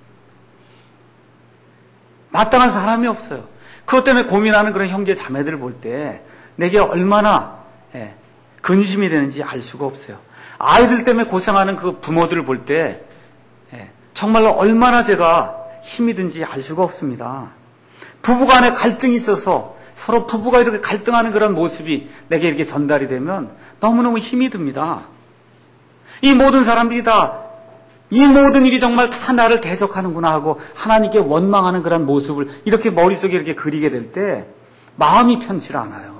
마땅한 사람이 없어요. 그것 때문에 고민하는 그런 형제 자매들을 볼 때 내게 얼마나 근심이 되는지 알 수가 없어요. 아이들 때문에 고생하는 그 부모들을 볼 때 정말로 얼마나 제가 힘이 든지 알 수가 없습니다. 부부간에 갈등이 있어서 서로 부부가 이렇게 갈등하는 그런 모습이 내게 이렇게 전달이 되면 너무너무 힘이 듭니다. 이 모든 사람들이 다 이 모든 일이 정말 다 나를 대적하는구나 하고 하나님께 원망하는 그런 모습을 이렇게 머릿속에 이렇게 그리게 될 때 마음이 편치 않아요.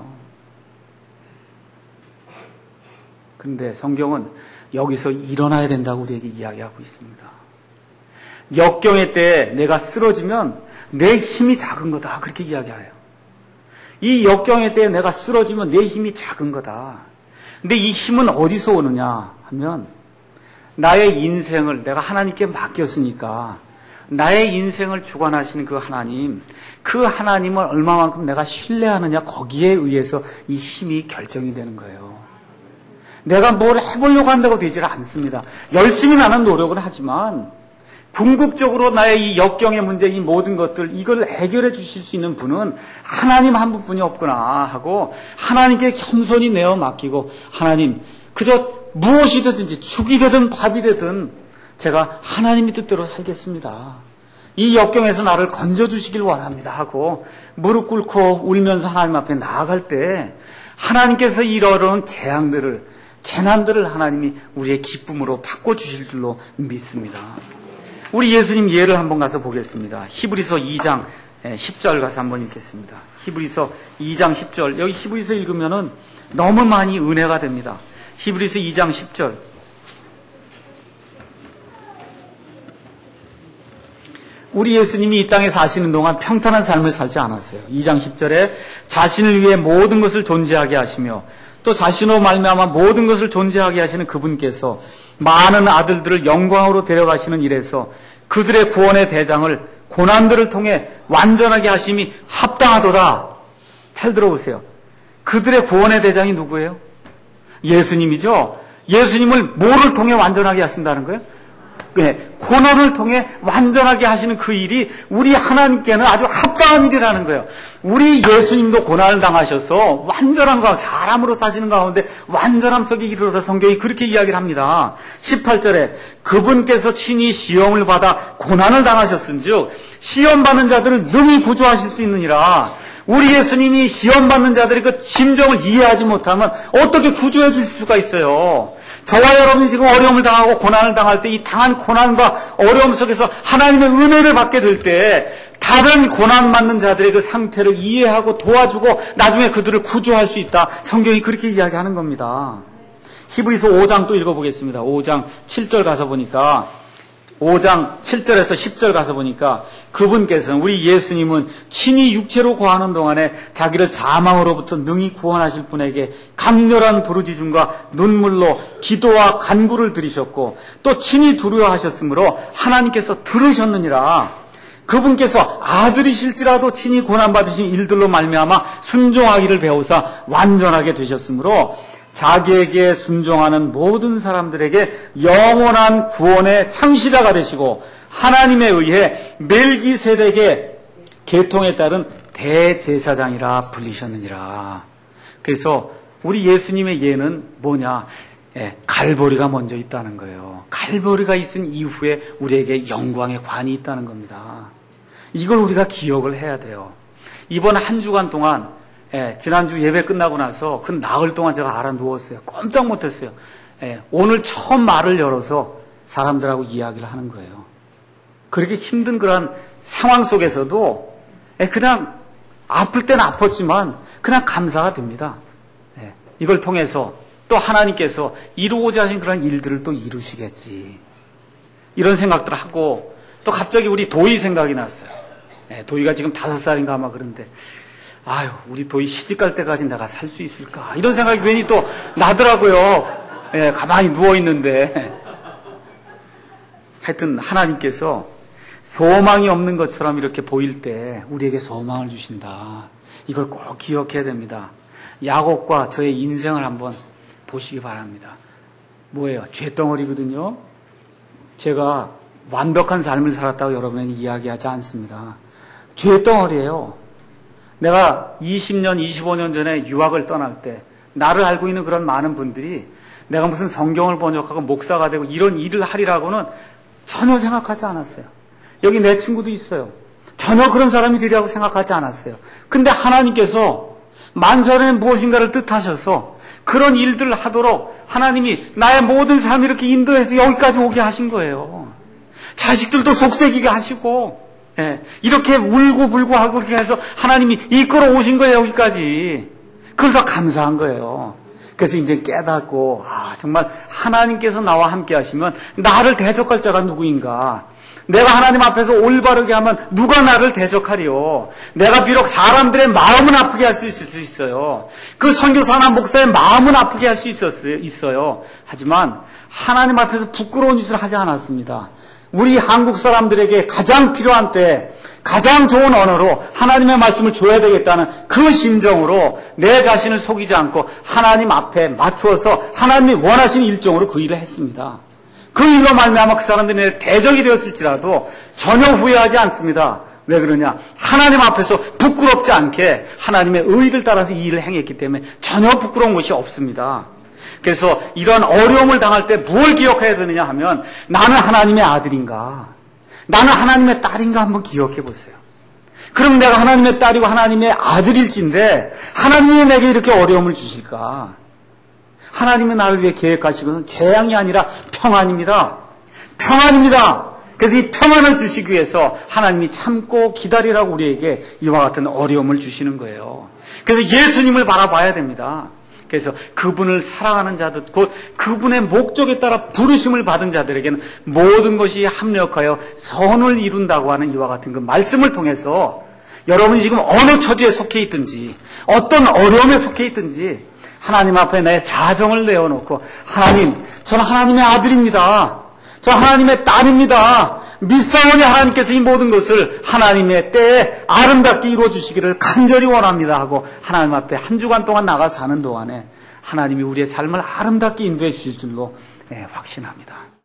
그런데 성경은 여기서 일어나야 된다고 우리에게 이야기하고 있습니다. 역경의 때에 내가 쓰러지면 내 힘이 작은 거다. 그렇게 이야기해요. 이 역경의 때에 내가 쓰러지면 내 힘이 작은 거다. 근데 이 힘은 어디서 오느냐 하면 나의 인생을 내가 하나님께 맡겼으니까 나의 인생을 주관하시는 그 하나님, 그 하나님을 얼마만큼 내가 신뢰하느냐 거기에 의해서 이 힘이 결정이 되는 거예요. 내가 뭘 해보려고 한다고 되질 않습니다. 열심히 나는 노력은 하지만 궁극적으로 나의 이 역경의 문제, 이 모든 것들 이걸 해결해 주실 수 있는 분은 하나님 한 분뿐이 없구나 하고 하나님께 겸손히 내어 맡기고 하나님 그저 무엇이 되든지 죽이 되든 밥이 되든 제가 하나님의 뜻대로 살겠습니다. 이 역경에서 나를 건져주시길 원합니다 하고 무릎 꿇고 울면서 하나님 앞에 나아갈 때 하나님께서 이러한 재앙들을 재난들을 하나님이 우리의 기쁨으로 바꿔주실 줄로 믿습니다. 우리 예수님 예를 한번 가서 보겠습니다. 히브리서 이 장 십 절 가서 한번 읽겠습니다. 히브리서 이 장 십 절. 여기 히브리서 읽으면은 너무 많이 은혜가 됩니다. 히브리서 이 장 십 절. 우리 예수님이 이 땅에 사시는 동안 평탄한 삶을 살지 않았어요. 이 장 십 절에 자신을 위해 모든 것을 존재하게 하시며 또 자신으로 말미암아 모든 것을 존재하게 하시는 그분께서 많은 아들들을 영광으로 데려가시는 일에서 그들의 구원의 대장을 고난들을 통해 완전하게 하심이 합당하도다. 잘 들어보세요. 그들의 구원의 대장이 누구예요? 예수님이죠. 예수님을 뭐를 통해 완전하게 하신다는 거예요? 네, 고난을 통해 완전하게 하시는 그 일이 우리 하나님께는 아주 합당한 일이라는 거예요. 우리 예수님도 고난을 당하셔서 완전한 가 사람으로 사시는 가운데 완전함 속에 이르러서 성경이 그렇게 이야기를 합니다. 십팔 절에 그분께서 친히 시험을 받아 고난을 당하셨은즉 시험받는 자들을 능히 구조하실 수 있느니라. 우리 예수님이 시험받는 자들의 그 심정을 이해하지 못하면 어떻게 구조해 주실 수가 있어요. 저와 여러분이 지금 어려움을 당하고 고난을 당할 때 이 당한 고난과 어려움 속에서 하나님의 은혜를 받게 될 때 다른 고난 받는 자들의 그 상태를 이해하고 도와주고 나중에 그들을 구조할 수 있다. 성경이 그렇게 이야기하는 겁니다. 히브리서 오 장 또 읽어보겠습니다. 오 장 칠 절 가서 보니까 오 장 칠 절에서 십 절 가서 보니까 그분께서는 우리 예수님은 친히 육체로 거하는 동안에 자기를 사망으로부터 능히 구원하실 분에게 강렬한 부르짖음과 눈물로 기도와 간구를 드리셨고 또 친히 두려워하셨으므로 하나님께서 들으셨느니라. 그분께서 아들이실지라도 친히 고난받으신 일들로 말미암아 순종하기를 배우사 완전하게 되셨으므로 자기에게 순종하는 모든 사람들에게 영원한 구원의 창시자가 되시고 하나님에 의해 멜기세덱의 계통에 따른 대제사장이라 불리셨느니라. 그래서 우리 예수님의 예는 뭐냐? 예, 갈보리가 먼저 있다는 거예요. 갈보리가 있은 이후에 우리에게 영광의 관이 있다는 겁니다. 이걸 우리가 기억을 해야 돼요. 이번 한 주간 동안 예, 지난주 예배 끝나고 나서 그 나흘 동안 제가 알아 누웠어요. 꼼짝 못했어요. 예, 오늘 처음 말을 열어서 사람들하고 이야기를 하는 거예요. 그렇게 힘든 그런 상황 속에서도 예, 그냥 아플 때는 아팠지만 그냥 감사가 됩니다. 예, 이걸 통해서 또 하나님께서 이루고자 하신 그런 일들을 또 이루시겠지. 이런 생각들을 하고 또 갑자기 우리 도희 생각이 났어요. 예, 도희가 지금 다섯 살인가 아마 그런데 아유, 우리 도희 시집갈 때까지 내가 살 수 있을까? 이런 생각이 괜히 또 나더라고요. 예, 가만히 누워있는데. 하여튼 하나님께서 소망이 없는 것처럼 이렇게 보일 때 우리에게 소망을 주신다. 이걸 꼭 기억해야 됩니다. 야곱과 저의 인생을 한번 보시기 바랍니다. 뭐예요? 쇳덩어리거든요. 제가 완벽한 삶을 살았다고 여러분에게 이야기하지 않습니다. 쇳덩어리예요. 내가 이십 년, 이십오 년 전에 유학을 떠날 때 나를 알고 있는 그런 많은 분들이 내가 무슨 성경을 번역하고 목사가 되고 이런 일을 하리라고는 전혀 생각하지 않았어요. 여기 내 친구도 있어요. 전혀 그런 사람이 되리라고 생각하지 않았어요. 근데 하나님께서 만사람의 무엇인가를 뜻하셔서 그런 일들을 하도록 하나님이 나의 모든 삶을 이렇게 인도해서 여기까지 오게 하신 거예요. 자식들도 속썩이게 하시고, 예, 이렇게 울고 불고 하고 그렇게 해서 하나님이 이끌어 오신 거예요, 여기까지. 그래서 감사한 거예요. 그래서 이제 깨닫고, 아, 정말 하나님께서 나와 함께 하시면 나를 대적할 자가 누구인가? 내가 하나님 앞에서 올바르게 하면 누가 나를 대적하리요? 내가 비록 사람들의 마음은 아프게 할 수 있을 수 있어요. 그 선교사나 목사의 마음은 아프게 할 수 있어요. 하지만 하나님 앞에서 부끄러운 짓을 하지 않았습니다. 우리 한국 사람들에게 가장 필요한 때 가장 좋은 언어로 하나님의 말씀을 줘야 되겠다는 그 심정으로 내 자신을 속이지 않고 하나님 앞에 맞추어서 하나님이 원하시는 일정으로 그 일을 했습니다. 그 일로 말미암아 그 사람들이 내 대적이 되었을지라도 전혀 후회하지 않습니다. 왜 그러냐? 하나님 앞에서 부끄럽지 않게 하나님의 의를 따라서 이 일을 행했기 때문에 전혀 부끄러운 것이 없습니다. 그래서 이런 어려움을 당할 때 뭘 기억해야 되느냐 하면 나는 하나님의 아들인가? 나는 하나님의 딸인가 한번 기억해 보세요. 그럼 내가 하나님의 딸이고 하나님의 아들일진데 하나님이 내게 이렇게 어려움을 주실까? 하나님이 나를 위해 계획하신 것은 재앙이 아니라 평안입니다. 평안입니다. 그래서 이 평안을 주시기 위해서 하나님이 참고 기다리라고 우리에게 이와 같은 어려움을 주시는 거예요. 그래서 예수님을 바라봐야 됩니다. 그래서 그분을 사랑하는 자들, 곧 그분의 목적에 따라 부르심을 받은 자들에게는 모든 것이 합력하여 선을 이룬다고 하는 이와 같은 그 말씀을 통해서 여러분이 지금 어느 처지에 속해 있든지 어떤 어려움에 속해 있든지 하나님 앞에 내 사정을 내어놓고 하나님, 저는 하나님의 아들입니다. 저 하나님의 딸입니다. 믿사오니 하나님께서 이 모든 것을 하나님의 때에 아름답게 이루어주시기를 간절히 원합니다 하고 하나님 앞에 한 주간 동안 나가 사는 동안에 하나님이 우리의 삶을 아름답게 인도해 주실 줄로 확신합니다.